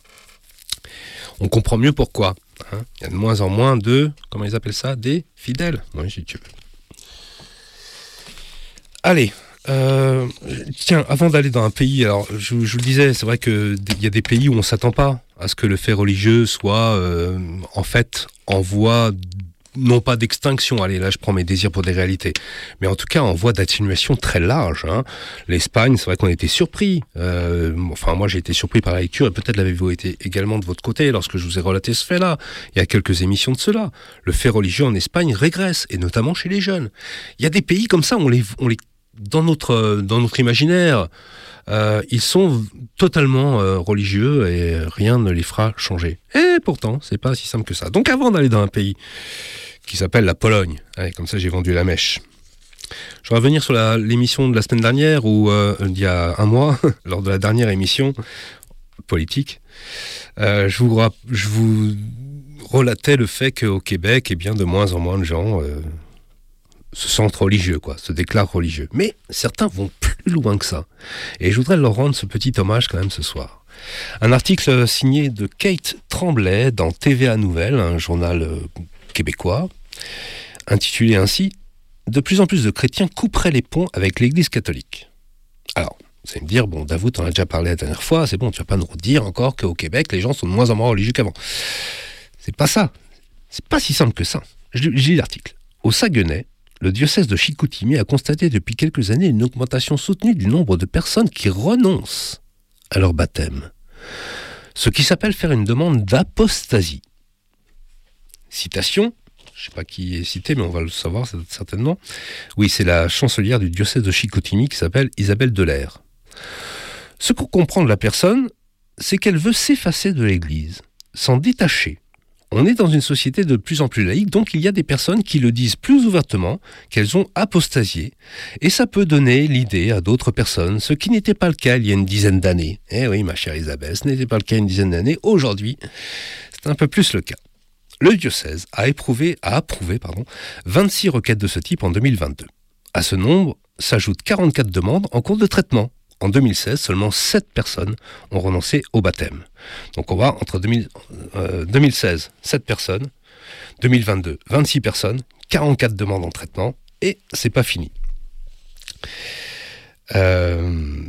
On comprend mieux pourquoi. Il y a de moins en moins comment ils appellent ça, des fidèles. Oui, si tu veux. Allez, tiens, avant d'aller dans un pays, alors je vous le disais, c'est vrai qu'il y a des pays où on ne s'attend pas à ce que le fait religieux soit en fait en voie non pas d'extinction, allez là je prends mes désirs pour des réalités, mais en tout cas en voie d'atténuation très large. L'Espagne, c'est vrai qu'on a été surpris, moi j'ai été surpris par la lecture, et peut-être l'avez-vous été également de votre côté lorsque je vous ai relaté ce fait-là, il y a quelques émissions de cela. Le fait religieux en Espagne régresse, et notamment chez les jeunes. Il y a des pays comme ça, on les dans notre imaginaire, ils sont totalement religieux et rien ne les fera changer. Et pourtant, c'est pas si simple que ça. Donc avant d'aller dans un pays qui s'appelle la Pologne, allez, comme ça j'ai vendu la mèche. Je vais revenir sur l'émission de la semaine dernière, où il y a un mois, lors de la dernière émission politique, je vous relatais le fait qu'au Québec, de moins en moins de gens se sentent religieux, se déclarent religieux. Mais certains vont plus loin que ça. Et je voudrais leur rendre ce petit hommage quand même ce soir. Un article signé de Kate Tremblay dans TVA Nouvelles, un journal québécois, intitulé ainsi « De plus en plus de chrétiens couperaient les ponts avec l'Église catholique ». Alors, vous allez me dire, Davout, on en a déjà parlé la dernière fois, c'est bon, tu vas pas nous redire encore qu'au Québec, les gens sont de moins en moins religieux qu'avant. C'est pas ça. C'est pas si simple que ça. Je lis l'article. Au Saguenay, le diocèse de Chicoutimi a constaté depuis quelques années une augmentation soutenue du nombre de personnes qui renoncent à leur baptême. Ce qui s'appelle faire une demande d'apostasie. Citation, je ne sais pas qui est cité, mais on va le savoir certainement. Oui, c'est la chancelière du diocèse de Chicoutimi qui s'appelle Isabelle Delair. Ce qu'on comprend de la personne, c'est qu'elle veut s'effacer de l'Église, s'en détacher. On est dans une société de plus en plus laïque, donc il y a des personnes qui le disent plus ouvertement, qu'elles ont apostasié, et ça peut donner l'idée à d'autres personnes, ce qui n'était pas le cas il y a une dizaine d'années. Eh oui, ma chère Isabelle, ce n'était pas le cas il y a une dizaine d'années. Aujourd'hui, c'est un peu plus le cas. Le diocèse a approuvé 26 requêtes de ce type en 2022. À ce nombre s'ajoutent 44 demandes en cours de traitement. En 2016, seulement 7 personnes ont renoncé au baptême. Donc on va entre 2016, 7 personnes, 2022, 26 personnes, 44 demandes en traitement, et c'est pas fini. Ah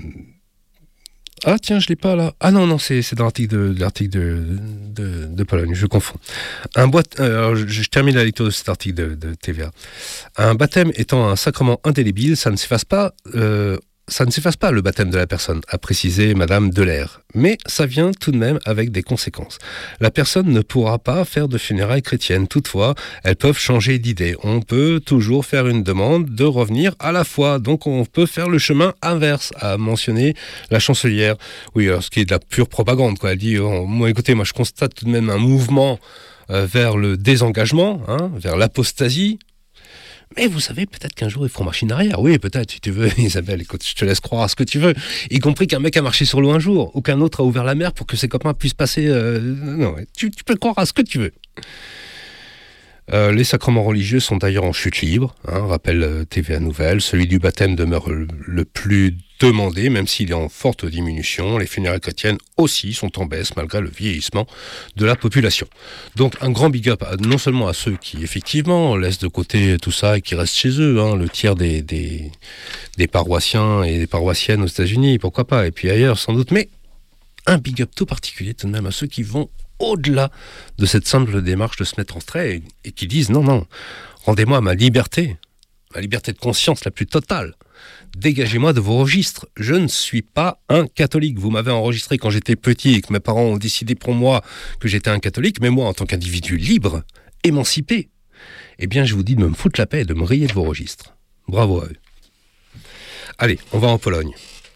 tiens, je l'ai pas là. Ah non, c'est dans l'article de Pologne, je confonds. Je termine la lecture de cet article de TVA. Un baptême étant un sacrement indélébile, ça ne s'efface pas le baptême de la personne, a précisé Madame Delair. Mais ça vient tout de même avec des conséquences. La personne ne pourra pas faire de funérailles chrétiennes. Toutefois, elles peuvent changer d'idée. On peut toujours faire une demande de revenir à la foi. Donc on peut faire le chemin inverse, a mentionné la chancelière. Oui, alors, ce qui est de la pure propagande, quoi. Elle dit, écoutez, moi je constate tout de même un mouvement vers le désengagement, vers l'apostasie. Mais vous savez, peut-être qu'un jour, ils feront machine arrière. Oui, peut-être, si tu veux, Isabelle, écoute, je te laisse croire à ce que tu veux. Y compris qu'un mec a marché sur l'eau un jour, ou qu'un autre a ouvert la mer pour que ses copains puissent passer... Non, tu peux croire à ce que tu veux. Les sacrements religieux sont d'ailleurs en chute libre, rappelle TVA Nouvelle. Celui du baptême demeure le plus demandé, même s'il est en forte diminution. Les funérailles chrétiennes aussi sont en baisse, malgré le vieillissement de la population. Donc un grand big up, non seulement à ceux qui, effectivement, laissent de côté tout ça et qui restent chez eux, le tiers des paroissiens et des paroissiennes aux États-Unis, pourquoi pas, et puis ailleurs sans doute, mais un big up tout particulier tout de même à ceux qui vont au-delà de cette simple démarche de se mettre en trait et qui disent non, rendez-moi ma liberté de conscience la plus totale. Dégagez-moi de vos registres. Je ne suis pas un catholique. Vous m'avez enregistré quand j'étais petit et que mes parents ont décidé pour moi que j'étais un catholique, mais moi, en tant qu'individu libre, émancipé, eh bien, je vous dis de me foutre la paix et de me rayer de vos registres. Bravo à eux. Allez, on va en Pologne.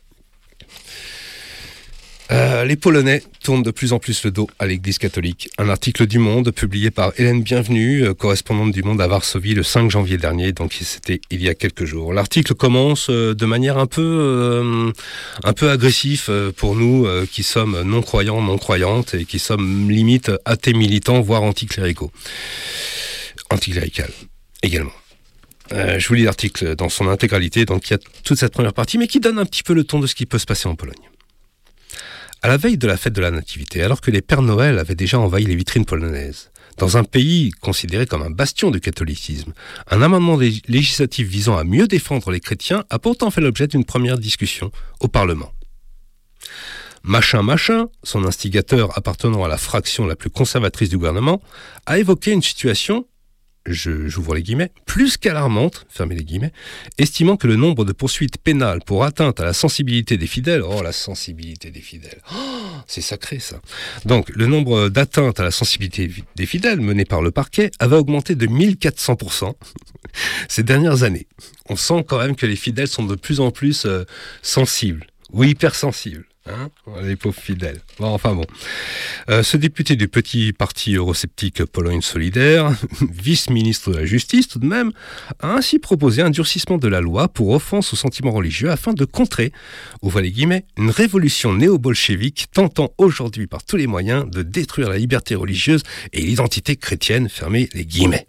Les Polonais tournent de plus en plus le dos à l'Église catholique. Un article du Monde publié par Hélène Bienvenue, correspondante du Monde à Varsovie, le 5 janvier dernier, donc c'était il y a quelques jours. L'article commence de manière un peu agressif pour nous qui sommes non-croyants, non-croyantes et qui sommes limite athées militants, voire anticléricaux. Anticlérical également. Je vous lis l'article dans son intégralité, donc il y a toute cette première partie, mais qui donne un petit peu le ton de ce qui peut se passer en Pologne. À la veille de la fête de la Nativité, alors que les Pères Noël avaient déjà envahi les vitrines polonaises, dans un pays considéré comme un bastion du catholicisme, un amendement législatif visant à mieux défendre les chrétiens a pourtant fait l'objet d'une première discussion au Parlement. Machin, son instigateur appartenant à la fraction la plus conservatrice du gouvernement, a évoqué une situation, j'ouvre les guillemets, plus qu'alarmante, fermez les guillemets, estimant que le nombre de poursuites pénales pour atteinte à la sensibilité des fidèles, la sensibilité des fidèles, c'est sacré ça. Donc, le nombre d'atteintes à la sensibilité des fidèles menées par le parquet avait augmenté de 1400% ces dernières années. On sent quand même que les fidèles sont de plus en plus sensibles, ou hypersensibles. Les pauvres fidèles. Ce député du petit parti eurosceptique Pologne Solidaire, vice-ministre de la Justice tout de même, a ainsi proposé un durcissement de la loi pour offense aux sentiments religieux afin de contrer, ouvrez les guillemets, une révolution néo-bolchevique tentant aujourd'hui par tous les moyens de détruire la liberté religieuse et l'identité chrétienne, fermez les guillemets.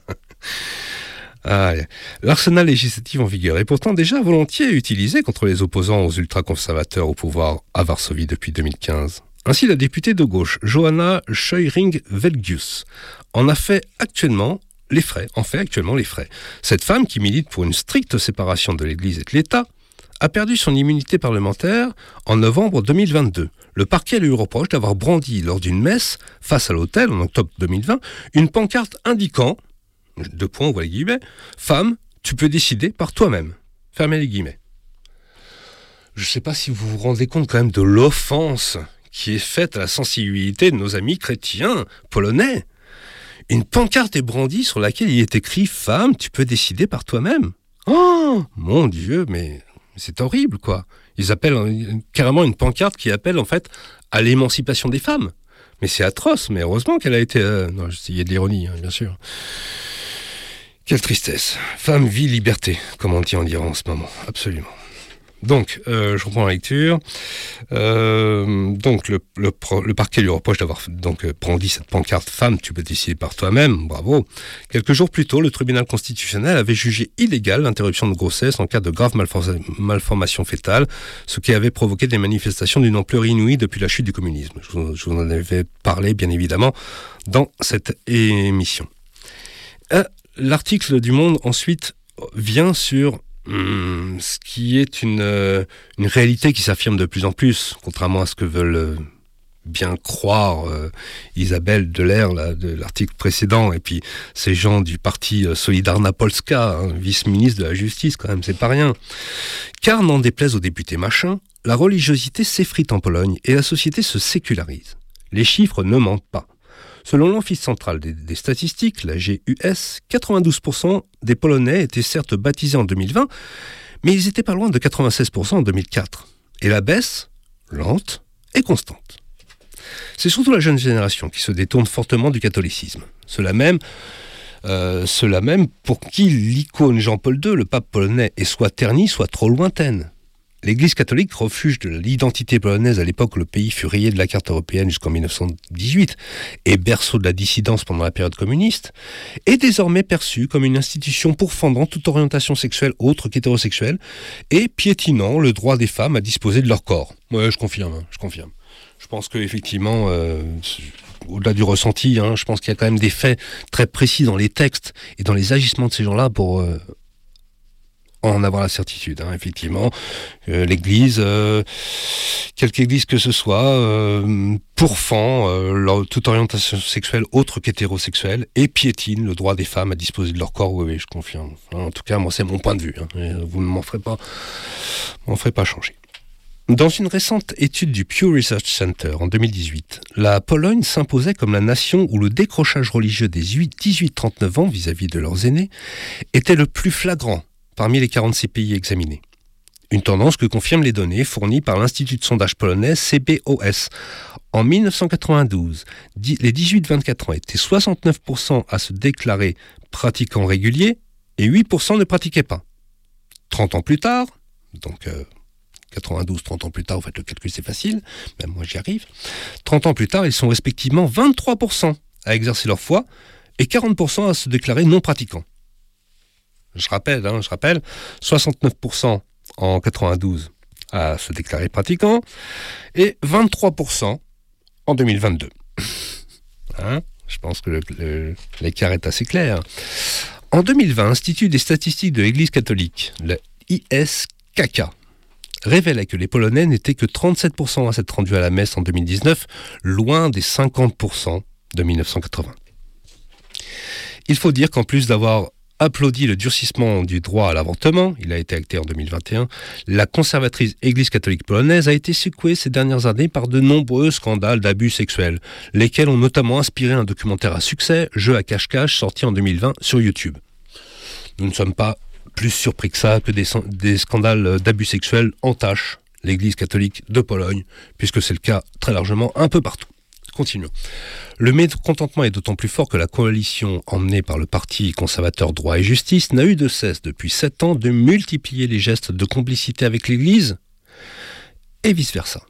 L'arsenal législatif en vigueur est pourtant déjà volontiers utilisé contre les opposants aux ultra-conservateurs au pouvoir à Varsovie depuis 2015. Ainsi, la députée de gauche, Joanna Scheuring-Velgius, en fait actuellement les frais. Cette femme, qui milite pour une stricte séparation de l'Église et de l'État, a perdu son immunité parlementaire en novembre 2022. Le parquet lui reproche d'avoir brandi lors d'une messe face à l'autel en octobre 2020 une pancarte indiquant, : femme, tu peux décider par toi-même. Fermez les guillemets. Je ne sais pas si vous vous rendez compte quand même de l'offense qui est faite à la sensibilité de nos amis chrétiens polonais. Une pancarte est brandie sur laquelle il est écrit « Femme, tu peux décider par toi-même ». Oh, mon Dieu, mais c'est horrible, quoi. Ils appellent carrément une pancarte qui appelle, en fait, à l'émancipation des femmes. Mais c'est atroce, mais heureusement qu'elle a été... Non, il y a de l'ironie, hein, bien sûr. Quelle tristesse. Femme, vie, liberté, comme on dit en Iran en ce moment. Absolument. Donc, je reprends la lecture. Donc, le parquet lui reproche d'avoir brandi cette pancarte « Femme, tu peux décider par toi-même ». Bravo. Quelques jours plus tôt, le tribunal constitutionnel avait jugé illégale l'interruption de grossesse en cas de grave malformation fœtale, ce qui avait provoqué des manifestations d'une ampleur inouïe depuis la chute du communisme. Je vous en avais parlé, bien évidemment, dans cette émission. L'article du Monde, ensuite, vient sur... ce qui est une réalité qui s'affirme de plus en plus, contrairement à ce que veulent bien croire Isabelle Delair de l'article précédent, et puis ces gens du parti Solidarna Polska, vice-ministre de la Justice, quand même, c'est pas rien. Car, n'en déplaise aux députés machin, la religiosité s'effrite en Pologne et la société se sécularise. Les chiffres ne mentent pas. Selon l'Office central des statistiques, la GUS, 92% des Polonais étaient certes baptisés en 2020, mais ils étaient pas loin de 96% en 2004. Et la baisse, lente et constante. C'est surtout la jeune génération qui se détourne fortement du catholicisme. Cela même pour qui l'icône Jean-Paul II, le pape polonais, est soit ternie, soit trop lointaine. L'Église catholique, refuge de l'identité polonaise à l'époque où le pays fut rayé de la carte européenne jusqu'en 1918 et berceau de la dissidence pendant la période communiste, est désormais perçue comme une institution pourfendant toute orientation sexuelle autre qu'hétérosexuelle et piétinant le droit des femmes à disposer de leur corps. Ouais, je confirme. Je pense qu'effectivement, au-delà du ressenti, je pense qu'il y a quand même des faits très précis dans les textes et dans les agissements de ces gens-là pour... en avoir la certitude, effectivement. L'Église, quelque Église que ce soit, pourfend toute orientation sexuelle autre qu'hétérosexuelle et piétine le droit des femmes à disposer de leur corps. Oui, je confirme. En tout cas, moi, c'est mon point de vue. Vous ne m'en ferez pas changer. Dans une récente étude du Pew Research Center en 2018, la Pologne s'imposait comme la nation où le décrochage religieux des 18-39 ans vis-à-vis de leurs aînés était le plus flagrant parmi les 46 pays examinés. Une tendance que confirment les données fournies par l'Institut de sondage polonais CBOS. En 1992, les 18-24 ans étaient 69% à se déclarer pratiquants réguliers et 8% ne pratiquaient pas. 30 ans plus tard, donc 92, 30 ans plus tard, vous faites le calcul, c'est facile, même moi j'y arrive. 30 ans plus tard, ils sont respectivement 23% à exercer leur foi et 40% à se déclarer non pratiquants. Je rappelle, 69% en 92 à se déclarer pratiquant et 23% en 2022. Je pense que l'écart est assez clair. En 2020, l'Institut des statistiques de l'Église catholique, le ISKK, révélait que les Polonais n'étaient que 37% à s'être rendus à la messe en 2019, loin des 50% de 1980. Il faut dire qu'en plus d'avoir applaudi le durcissement du droit à l'avortement, il a été acté en 2021, la conservatrice Église catholique polonaise a été secouée ces dernières années par de nombreux scandales d'abus sexuels, lesquels ont notamment inspiré un documentaire à succès, Jeu à cache-cache, sorti en 2020 sur YouTube. Nous ne sommes pas plus surpris que ça, que des scandales d'abus sexuels entachent l'Église catholique de Pologne, puisque c'est le cas très largement un peu partout. Continuons. Le mécontentement est d'autant plus fort que la coalition emmenée par le parti conservateur Droit et Justice n'a eu de cesse depuis 7 ans de multiplier les gestes de complicité avec l'Église et vice-versa.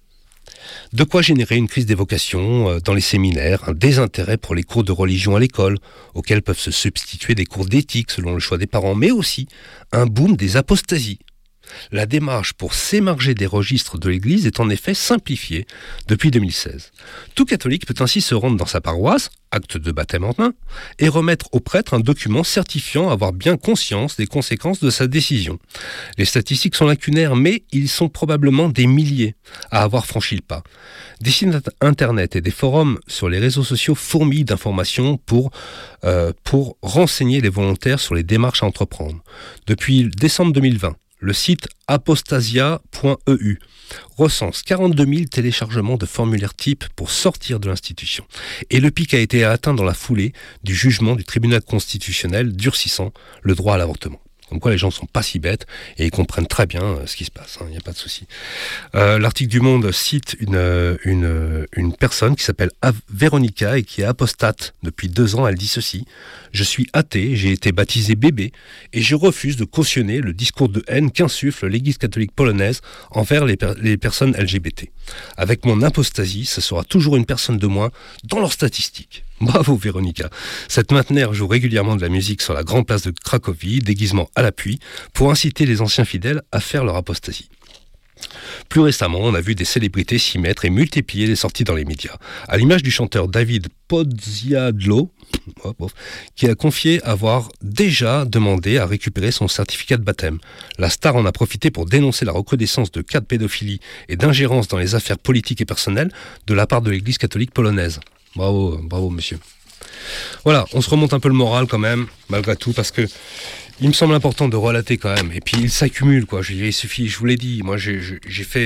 De quoi générer une crise des vocations dans les séminaires, un désintérêt pour les cours de religion à l'école, auxquels peuvent se substituer des cours d'éthique selon le choix des parents, mais aussi un boom des apostasies. La démarche pour s'émarger des registres de l'Église est en effet simplifiée depuis 2016. Tout catholique peut ainsi se rendre dans sa paroisse, acte de baptême en main, et remettre au prêtre un document certifiant avoir bien conscience des conséquences de sa décision. Les statistiques sont lacunaires, mais ils sont probablement des milliers à avoir franchi le pas. Des sites internet et des forums sur les réseaux sociaux fourmillent d'informations pour renseigner les volontaires sur les démarches à entreprendre. Depuis décembre 2020, le site apostasia.eu recense 42 000 téléchargements de formulaires type pour sortir de l'institution. Et le pic a été atteint dans la foulée du jugement du tribunal constitutionnel durcissant le droit à l'avortement. Comme quoi les gens ne sont pas si bêtes et ils comprennent très bien ce qui se passe, il n'y a pas de souci. L'article du Monde cite une personne qui s'appelle Véronica et qui est apostate depuis 2 ans. Elle dit ceci: « Je suis athée, j'ai été baptisée bébé et je refuse de cautionner le discours de haine qu'insuffle l'Église catholique polonaise envers les personnes LGBT. Avec mon apostasie, ce sera toujours une personne de moins dans leurs statistiques. » Bravo Véronica. Cette maintenaire joue régulièrement de la musique sur la grande place de Cracovie, déguisement à l'appui, pour inciter les anciens fidèles à faire leur apostasie. Plus récemment, on a vu des célébrités s'y mettre et multiplier les sorties dans les médias. À l'image du chanteur David Podsiadlo, qui a confié avoir déjà demandé à récupérer son certificat de baptême. La star en a profité pour dénoncer la recrudescence de cas de pédophilie et d'ingérence dans les affaires politiques et personnelles de la part de l'Église catholique polonaise. Bravo monsieur. Voilà, on se remonte un peu le moral quand même, malgré tout, parce que il me semble important de relater quand même. Et puis il s'accumule, quoi. Il suffit, je vous l'ai dit, moi j'ai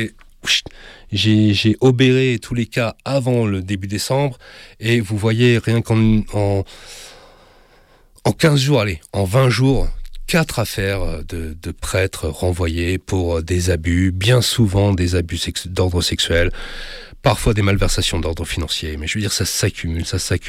obéré tous les cas avant le début décembre, et vous voyez, rien qu'en 15 jours, en 20 jours, 4 affaires de prêtres renvoyés pour des abus, bien souvent des abus d'ordre sexuel, parfois des malversations d'ordre financier, mais je veux dire, ça s'accumule.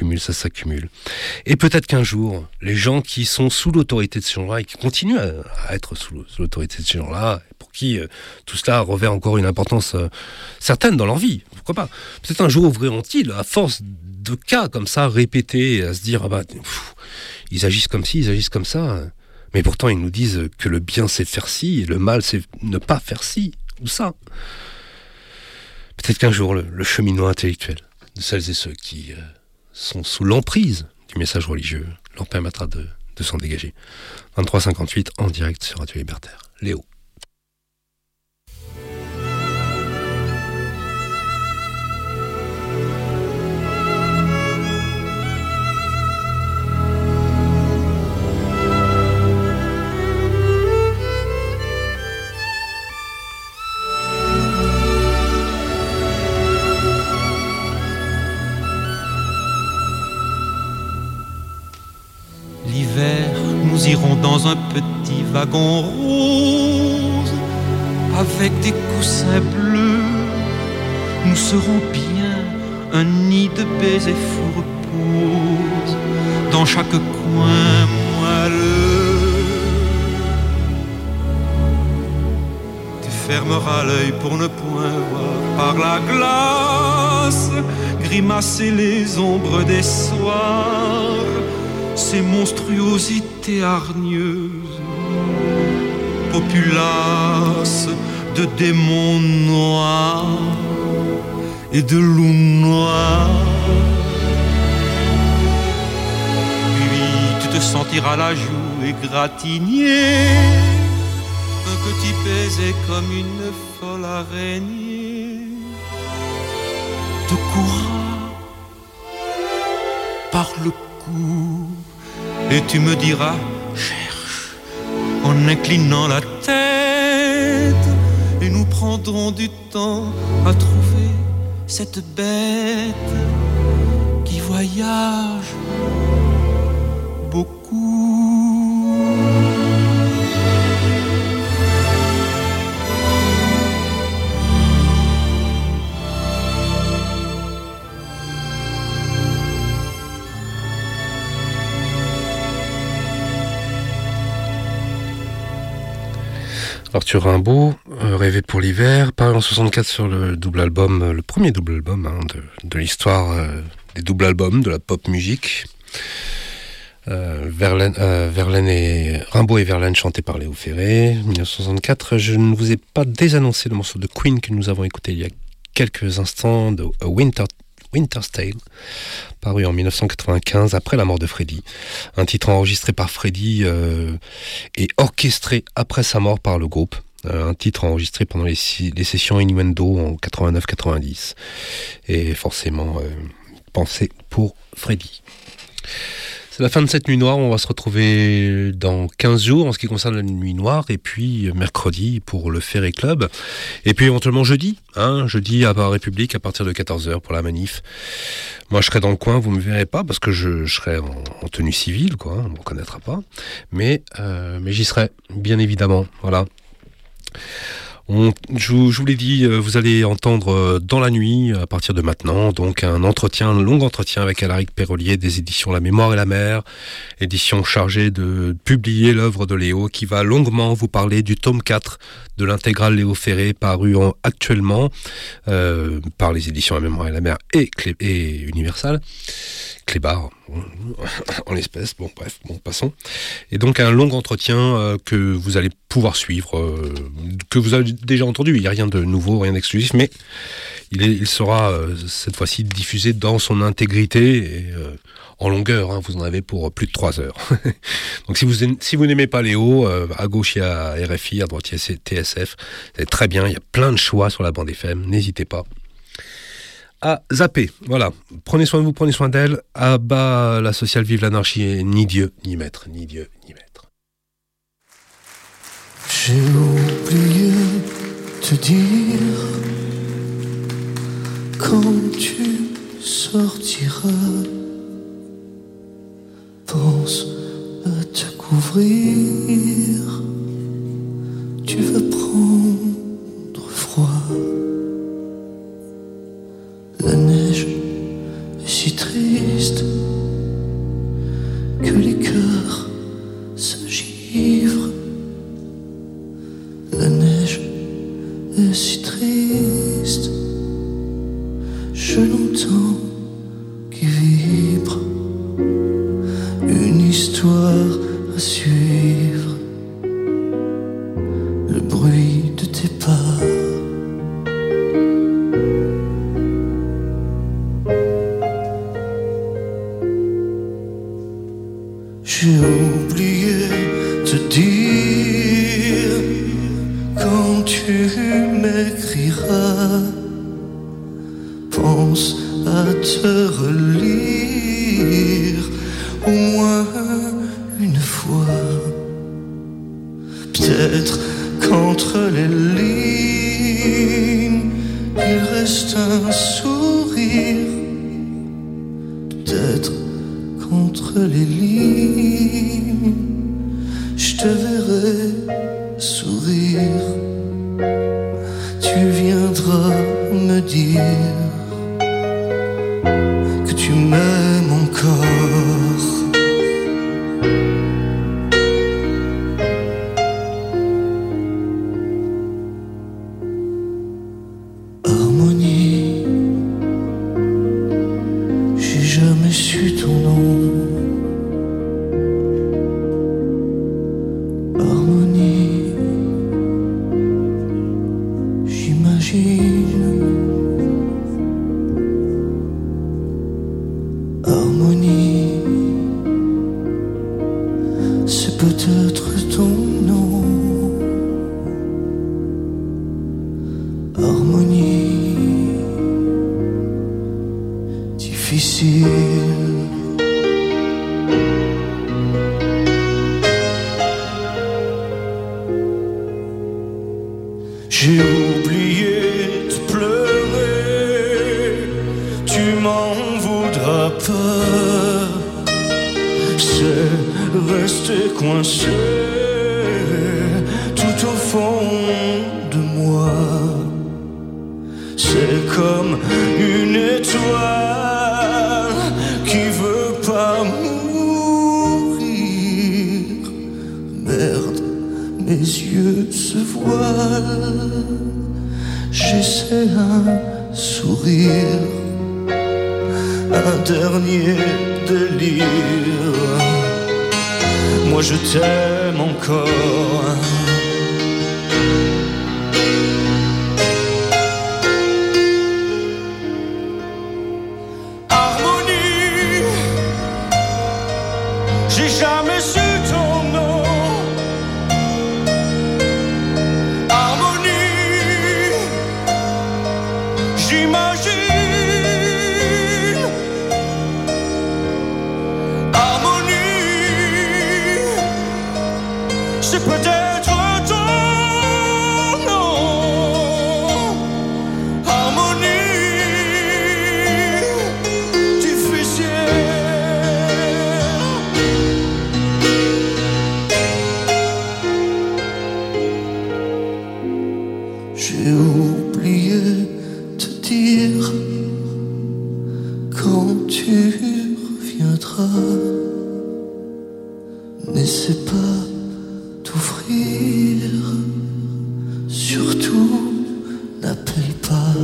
Et peut-être qu'un jour, les gens qui sont sous l'autorité de ces gens-là, et qui continuent à être sous l'autorité de ces gens-là, pour qui tout cela revêt encore une importance certaine dans leur vie, pourquoi pas, peut-être un jour ouvriront-ils, à force de cas comme ça, répétés, à se dire, ils agissent comme ci, ils agissent comme ça, mais pourtant ils nous disent que le bien c'est faire ci, et le mal c'est ne pas faire ci, ou ça. Peut-être qu'un jour, le cheminement intellectuel de celles et ceux qui sont sous l'emprise du message religieux leur permettra de s'en dégager. 23h58 en direct sur Radio Libertaire. Léo. Nous irons dans un petit wagon rose avec des coussins bleus. Nous serons bien un nid de baisers fous repose dans chaque coin moelleux. Tu fermeras l'œil pour ne point voir par la glace grimacer les ombres des soirs, ces monstruosités hargneuses, populaces de démons noirs et de loups noirs. Puis tu te sentiras la joue égratignée, un petit baiser comme une folle araignée te courra par le cou. Et tu me diras, cherche, en inclinant la tête, et nous prendrons du temps à trouver cette bête qui voyage beaucoup. Arthur Rimbaud, Rêver pour l'hiver, paru en 64 sur le double album, le premier double album de l'histoire des doubles albums de la pop musique. Rimbaud et Verlaine chantés par Léo Ferré, 1964. Je ne vous ai pas désannoncé le morceau de Queen que nous avons écouté il y a quelques instants, de A Winter's Tale, paru en 1995 après la mort de Freddie. Un titre enregistré par Freddie et orchestré après sa mort par le groupe. Un titre enregistré pendant les sessions Innuendo en 89-90 et forcément pensé pour Freddie. C'est la fin de cette nuit noire. On va se retrouver dans 15 jours en ce qui concerne la nuit noire, et puis mercredi pour le Ferré Club, et puis éventuellement jeudi à République à partir de 14h pour la manif. Moi je serai dans le coin, vous me verrez pas parce que je serai en tenue civile, quoi, on me reconnaîtra pas, mais j'y serai bien évidemment. Voilà. Je vous l'ai dit, vous allez entendre dans la nuit, à partir de maintenant, donc un long entretien avec Alaric Pérolier des éditions La Mémoire et la Mer, édition chargée de publier l'œuvre de Léo, qui va longuement vous parler du tome 4 de l'intégrale Léo Ferré, paru actuellement par les éditions La Mémoire et la Mer et Universal. Clébar, en l'espèce, passons. Et donc un long entretien que vous allez pouvoir suivre, que vous avez déjà entendu, il n'y a rien de nouveau, rien d'exclusif, mais il sera cette fois-ci diffusé dans son intégrité et en longueur, vous en avez pour plus de 3 heures. Donc si vous n'aimez pas Léo, à gauche il y a RFI, à droite il y a TSF, c'est très bien, il y a plein de choix sur la bande FM, n'hésitez pas à zapper. Voilà, prenez soin de vous, prenez soin d'elle. À bas la sociale, vive l'anarchie, et ni Dieu ni maître, ni Dieu ni maître. J'ai oublié te dire, quand tu sortiras, pense à te couvrir, tu vas prendre froid. La neige est si triste que les cœurs s'agivrent. La neige est si triste, je l'entends qui vibre. Une histoire à suivre, le bruit de tes pas. J'ai oublié te dire, quand tu m'écriras, pense à te relire au moins une fois. Peut-être qu'entre les lignes il reste un sourire. Peut-être qu'entre les lignes je te verrai sourire. Tu viendras me dire que tu m'aimes encore. Harmonie, j'ai jamais su ton nom. Harmonie, j'imagine. Harmonie, c'est peut-être ton nom. Harmonie, difficile. J'ai oublié de pleurer, tu m'en voudras pas. C'est resté coincé tout au fond de moi. C'est comme une étoile qui veut pas mourir. Merde, mes yeux se voilent, j'essaie un sourire, un dernier délire. moi je t'aime encore. Harmonie, j'ai jamais su ton nom. Harmonie, j'imagine. C'est peut-être ton nom. Harmonie difficile. J'ai oublié de dire quand tu reviendras. N'essaie pas t'ouvrir, surtout n'appelle pas.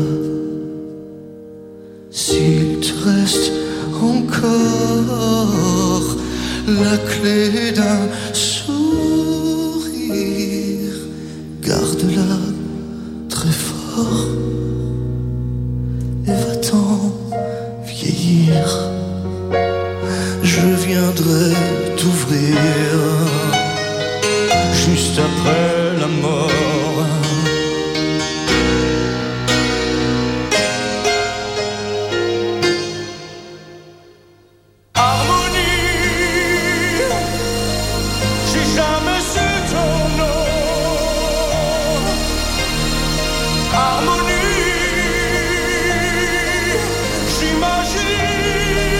S'il te reste encore la clé d'un sourire, garde-la très fort et va-t'en vieillir. Je viendrai t'ouvrir juste après la mort. Harmonie, j'ai jamais su ton nom. Harmonie, j'imagine.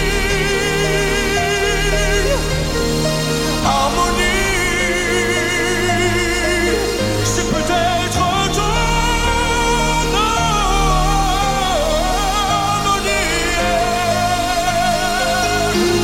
Harmonie, c'est peut-être ton nom. Harmonie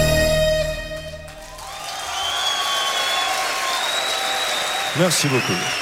Merci beaucoup.